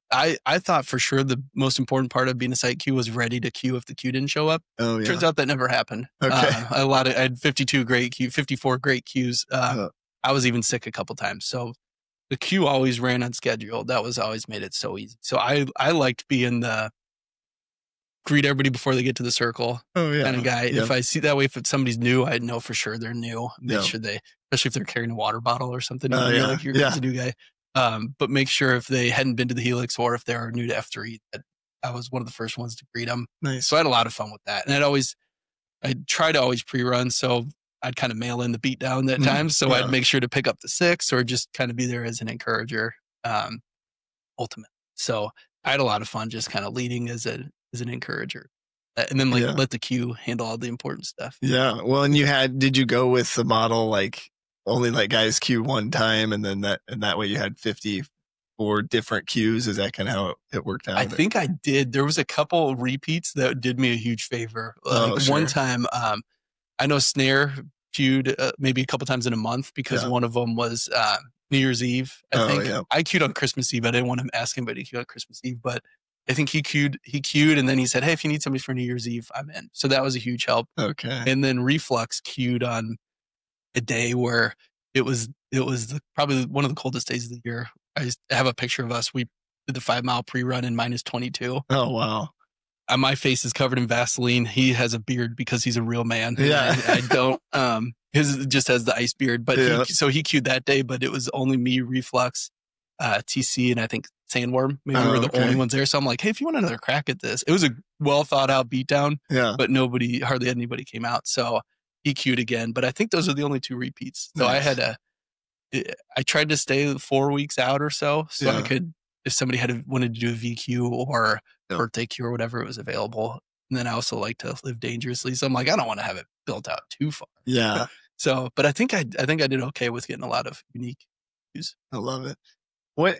C: I thought for sure the most important part of being a site Q was ready to queue if the queue didn't show up.
B: Oh yeah.
C: Turns out that never happened.
B: Okay.
C: I had 54 great queues. I was even sick a couple times. So the queue always ran on schedule. That was always made it so easy. So I liked being the greet everybody before they get to the circle kind of guy. If I see that way, if somebody's new, I know for sure they're new. Make sure especially if they're carrying a water bottle or something, like you're a new guy. But make sure if they hadn't been to the Helix or if they're new to F3, that I was one of the first ones to greet them.
B: Nice.
C: So I had a lot of fun with that. And I'd try to always pre-run. So I'd kind of mail in the beat down that time. So I'd make sure to pick up the 6 or just kind of be there as an encourager, ultimately. So I had a lot of fun just kind of leading as an encourager. And then let the queue handle all the important stuff.
B: Yeah. Well, and did you go with the model, like only let guys queue one time and then that way you had 54 different queues? Is that kind of how it worked out?
C: I think I did. There was a couple repeats that did me a huge favor. One time, I know Snare queued maybe a couple times in a month because one of them was New Year's Eve. I think I queued on Christmas Eve. I didn't want to ask anybody to queue on Christmas Eve, but I think he queued and then he said, "Hey, if you need somebody for New Year's Eve, I'm in." So that was a huge help.
B: Okay.
C: And then Reflux queued on a day where it was probably one of the coldest days of the year. I have a picture of us. We did the 5-mile pre-run in -22.
B: Oh, wow.
C: My face is covered in Vaseline. He has a beard because he's a real man.
B: Yeah.
C: I don't. His just has the ice beard. But so he queued that day, but it was only me, Reflux, TC, and I think Sandworm. Maybe we were the only ones there. So I'm like, hey, if you want another crack at this, it was a well thought out beatdown. Yeah. But hardly anybody came out. So he queued again. But I think those are the only 2 repeats. So nice. I tried to stay 4 weeks out or so I could, if somebody wanted to do a VQ or birthday queue or whatever, it was available. And then I also like to live dangerously. So I'm like, I don't want to have it built out too far.
B: Yeah.
C: So, but I think I did okay with getting a lot of unique views.
B: I love it. What,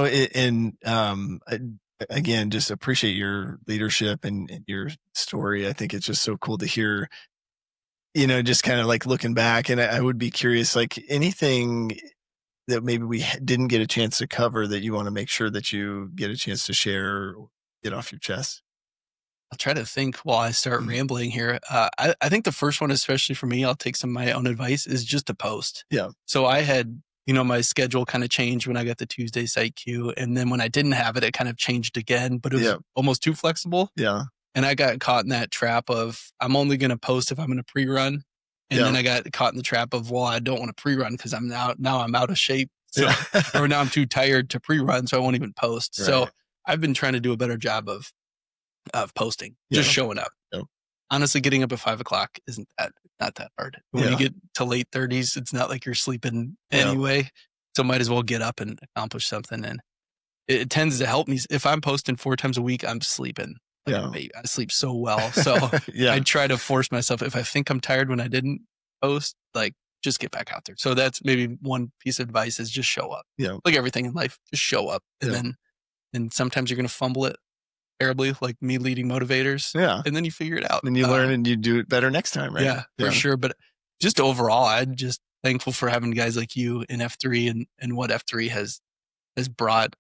B: again, just appreciate your leadership and your story. I think it's just so cool to hear, just kind of like looking back. And I would be curious, like anything that maybe we didn't get a chance to cover that you want to make sure that you get a chance to share or get off your chest.
C: I'll try to think while I start rambling here. I think the first one, especially for me, I'll take some of my own advice, is just to post.
B: Yeah.
C: So I had, my schedule kind of changed when I got the Tuesday site queue. And then when I didn't have it, it kind of changed again, but it was almost too flexible.
B: Yeah.
C: And I got caught in that trap of, I'm only going to post if I'm going to pre-run. And then I got caught in the trap of, well, I don't want to pre-run because I'm now I'm out of shape. So, or now I'm too tired to pre-run, so I won't even post. Right. So I've been trying to do a better job of posting, just showing up. Yep. Honestly, getting up at 5:00 isn't not that hard. When you get to late 30s, it's not like you're sleeping anyway. So might as well get up and accomplish something. And it tends to help me. If I'm posting 4 times a week, I'm sleeping. I sleep so well. So I try to force myself. If I think I'm tired when I didn't post, like just get back out there. So that's maybe one piece of advice is just show up. Yeah. Like everything in life, just show up. And then sometimes you're going to fumble it terribly, like me leading motivators. Yeah. And then you figure it out.
B: And you learn and you do it better next time, right?
C: Yeah, for sure. But just overall, I'm just thankful for having guys like you in F3 and what F3 has brought.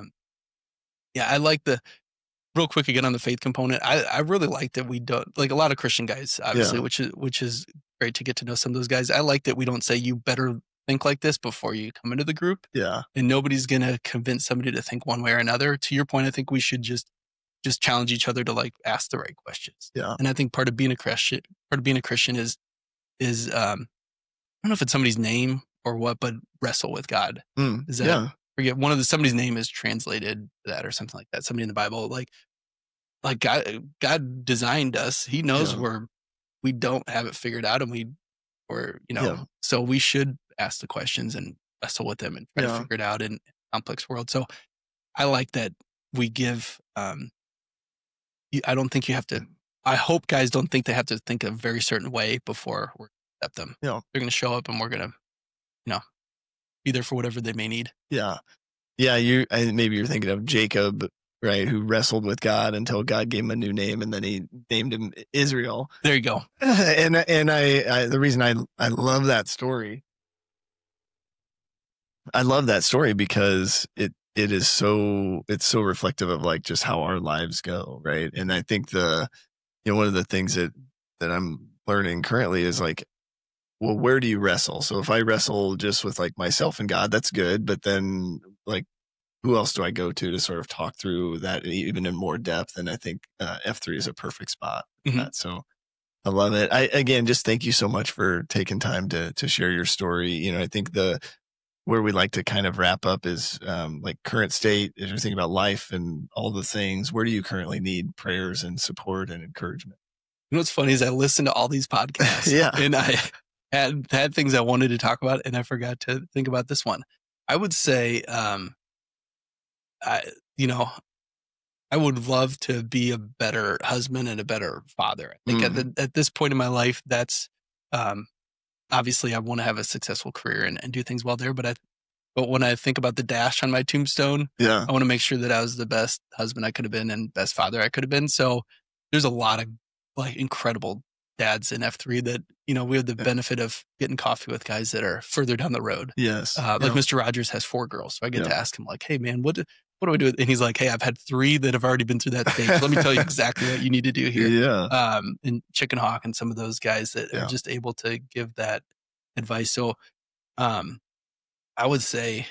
C: I like real quick again on the faith component. I really like that we don't, like a lot of Christian guys, obviously, which is great to get to know some of those guys. I like that we don't say you better think like this before you come into the group. Yeah. And nobody's going to convince somebody to think one way or another. To your point, I think we should just challenge each other to like ask the right questions. Yeah. And I think part of being a Christian is I don't know if it's somebody's name or what, but wrestle with God. Is that forget somebody's name is translated that or something like that. Somebody in the Bible, like God designed us. He knows we don't have it figured out, and so we should ask the questions and wrestle with them and try to figure it out in a complex world. So I like that we give, I don't think you have to, I hope guys don't think they have to think a very certain way before we accept them. Yeah. They're going to show up and we're going to, be there for whatever they may need.
B: Yeah. Yeah. Maybe you're thinking of Jacob, right? Who wrestled with God until God gave him a new name, and then he named him Israel.
C: There you go.
B: And I the reason I love that story. I love that story because it's so reflective of like just how our lives go, right? And I think one of the things that I'm learning currently is like, well, where do you wrestle? So if I wrestle just with like myself and God, that's good. But then like, who else do I go to sort of talk through that even in more depth? And I think F3 is a perfect spot for that. So I love it. Again, just thank you so much for taking time to share your story. I think where we like to kind of wrap up is like current state, as you're thinking about life and all the things, where do you currently need prayers and support and encouragement?
C: What's funny is I listened to all these podcasts and I had things I wanted to talk about and I forgot to think about this one. I would say, I would love to be a better husband and a better father. I think at this point in my life, that's obviously I want to have a successful career and do things well there. But when I think about the dash on my tombstone, I want to make sure that I was the best husband I could have been and best father I could have been. So there's a lot of like incredible dads in F3 that, we have the benefit of getting coffee with guys that are further down the road.
B: Yes.
C: Like Mr. Rogers has 4 girls. So I get to ask him like, hey man, what do I do? And he's like, hey, I've had 3 that have already been through that stage. Let me tell you exactly what you need to do here.
B: Yeah.
C: And Chicken Hawk and some of those guys that are just able to give that advice. So, I would say,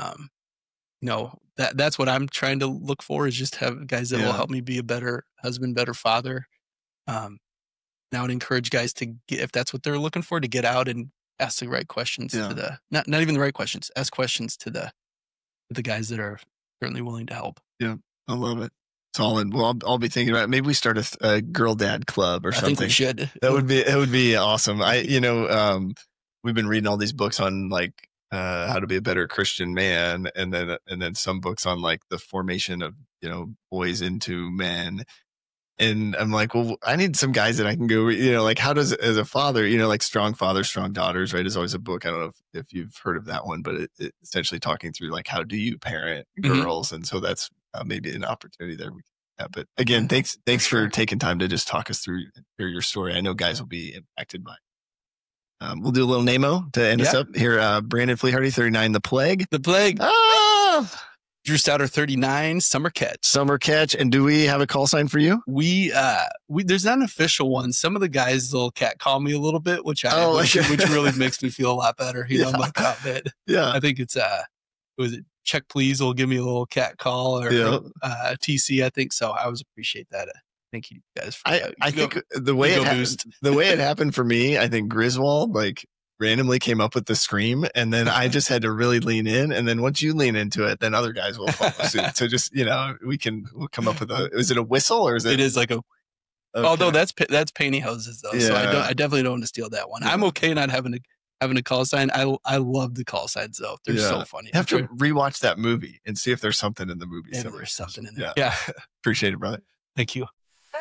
C: that's what I'm trying to look for is just have guys that will help me be a better husband, better father. I would encourage guys to get, if that's what they're looking for, to get out and ask the right questions to not even the right questions, ask questions to the guys that are certainly willing to help.
B: Yeah. I love it. Solid. Well, I'll be thinking about it. Maybe we start a girl dad club or something.
C: I think we should.
B: It would be awesome. We've been reading all these books on like, how to be a better Christian man. And then some books on like the formation of, boys into men. And I'm like, well, I need some guys that I can go, like how does, as a father, like Strong Fathers, Strong Daughters, right? Is always a book. I don't know if you've heard of that one, but it essentially talking through like, how do you parent girls? And so that's maybe an opportunity there. But again, thanks for taking time to just talk us through your story. I know guys will be impacted by it. We'll do a little NAMO to end us up here. Brandon Fleehardy, 39, The Plague.
C: The Plague. Drew Stouter, 39, Summer Catch. And do we have a call sign for you?
B: We
C: there's not an official one. Some of the guys will cat call me a little bit, which really makes me feel a lot better. I'm like, oh man. Yeah. I think it's was it Check Please will give me a little cat call or TC, I think so. I always appreciate that. Thank you guys for that.
B: I think the way it happened for me, I think Griswold like randomly came up with the scream and then I just had to really lean in. And then once you lean into it, then other guys will follow suit. So just, we'll come up with is it a whistle or is it?
C: It is like a, although that's pantyhoses though. Yeah. So I definitely don't want to steal that one. Yeah. I'm okay not having a call sign. I love the call signs though. They're so funny.
B: You have to rewatch that movie and see if there's something in the movie.
C: There's something in there.
B: Yeah. Appreciate it, brother.
C: Thank you.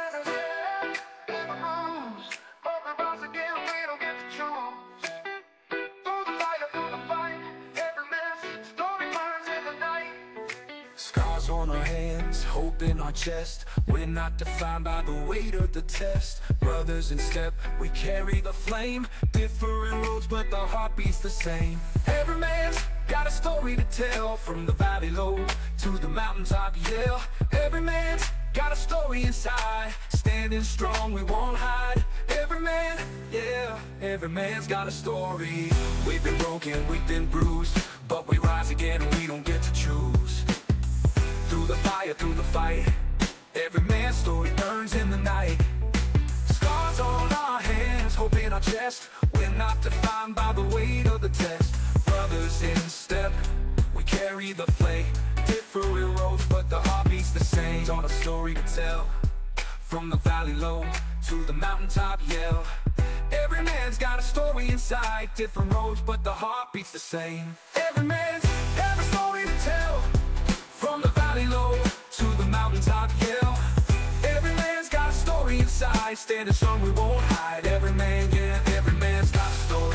A: On our hands, hope in our chest. We're not defined by the weight of the test. Brothers in step, we carry the flame. Different roads, but the heart beats the same. Every man's got a story to tell. From the valley low to the mountaintop, yeah. Every man's got a story inside. Standing strong, we won't hide. Every man's got a story. We've been broken, we've been bruised, but we rise again and we don't get to choose. Through the fire, through the fight, every man's story burns in the night. Scars on our hands, hope in our chest. We're not defined by the weight of the test. Brothers in step, we carry the flame. Different roads, but the heart beats the same. On a story to tell, from the valley low to the mountaintop yell. Every man's got a story inside. Different roads, but the heart beats the same. Every man's got a story to tell. From the valley low to the mountaintop hill. Every man's got a story inside. Standing strong, we won't hide. Every man's got a story.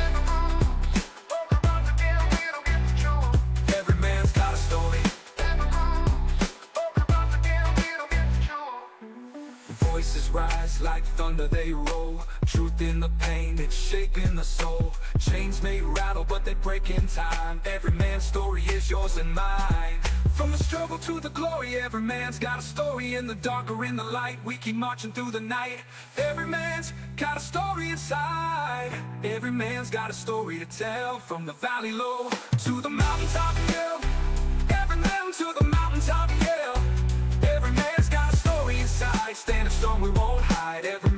A: Every man's got a story. Voices rise like thunder, they roll. Truth in the pain, it's shaping the soul. Chains may rattle, but they break in time. Every man's story is yours and mine. From the struggle to the glory, every man's got a story. In the dark or in the light, we keep marching through the night. Every man's got a story inside. Every man's got a story to tell. From the valley low to the mountaintop hill, every man to the mountaintop hill. Every man's got a story inside. Standing strong, we won't hide. Every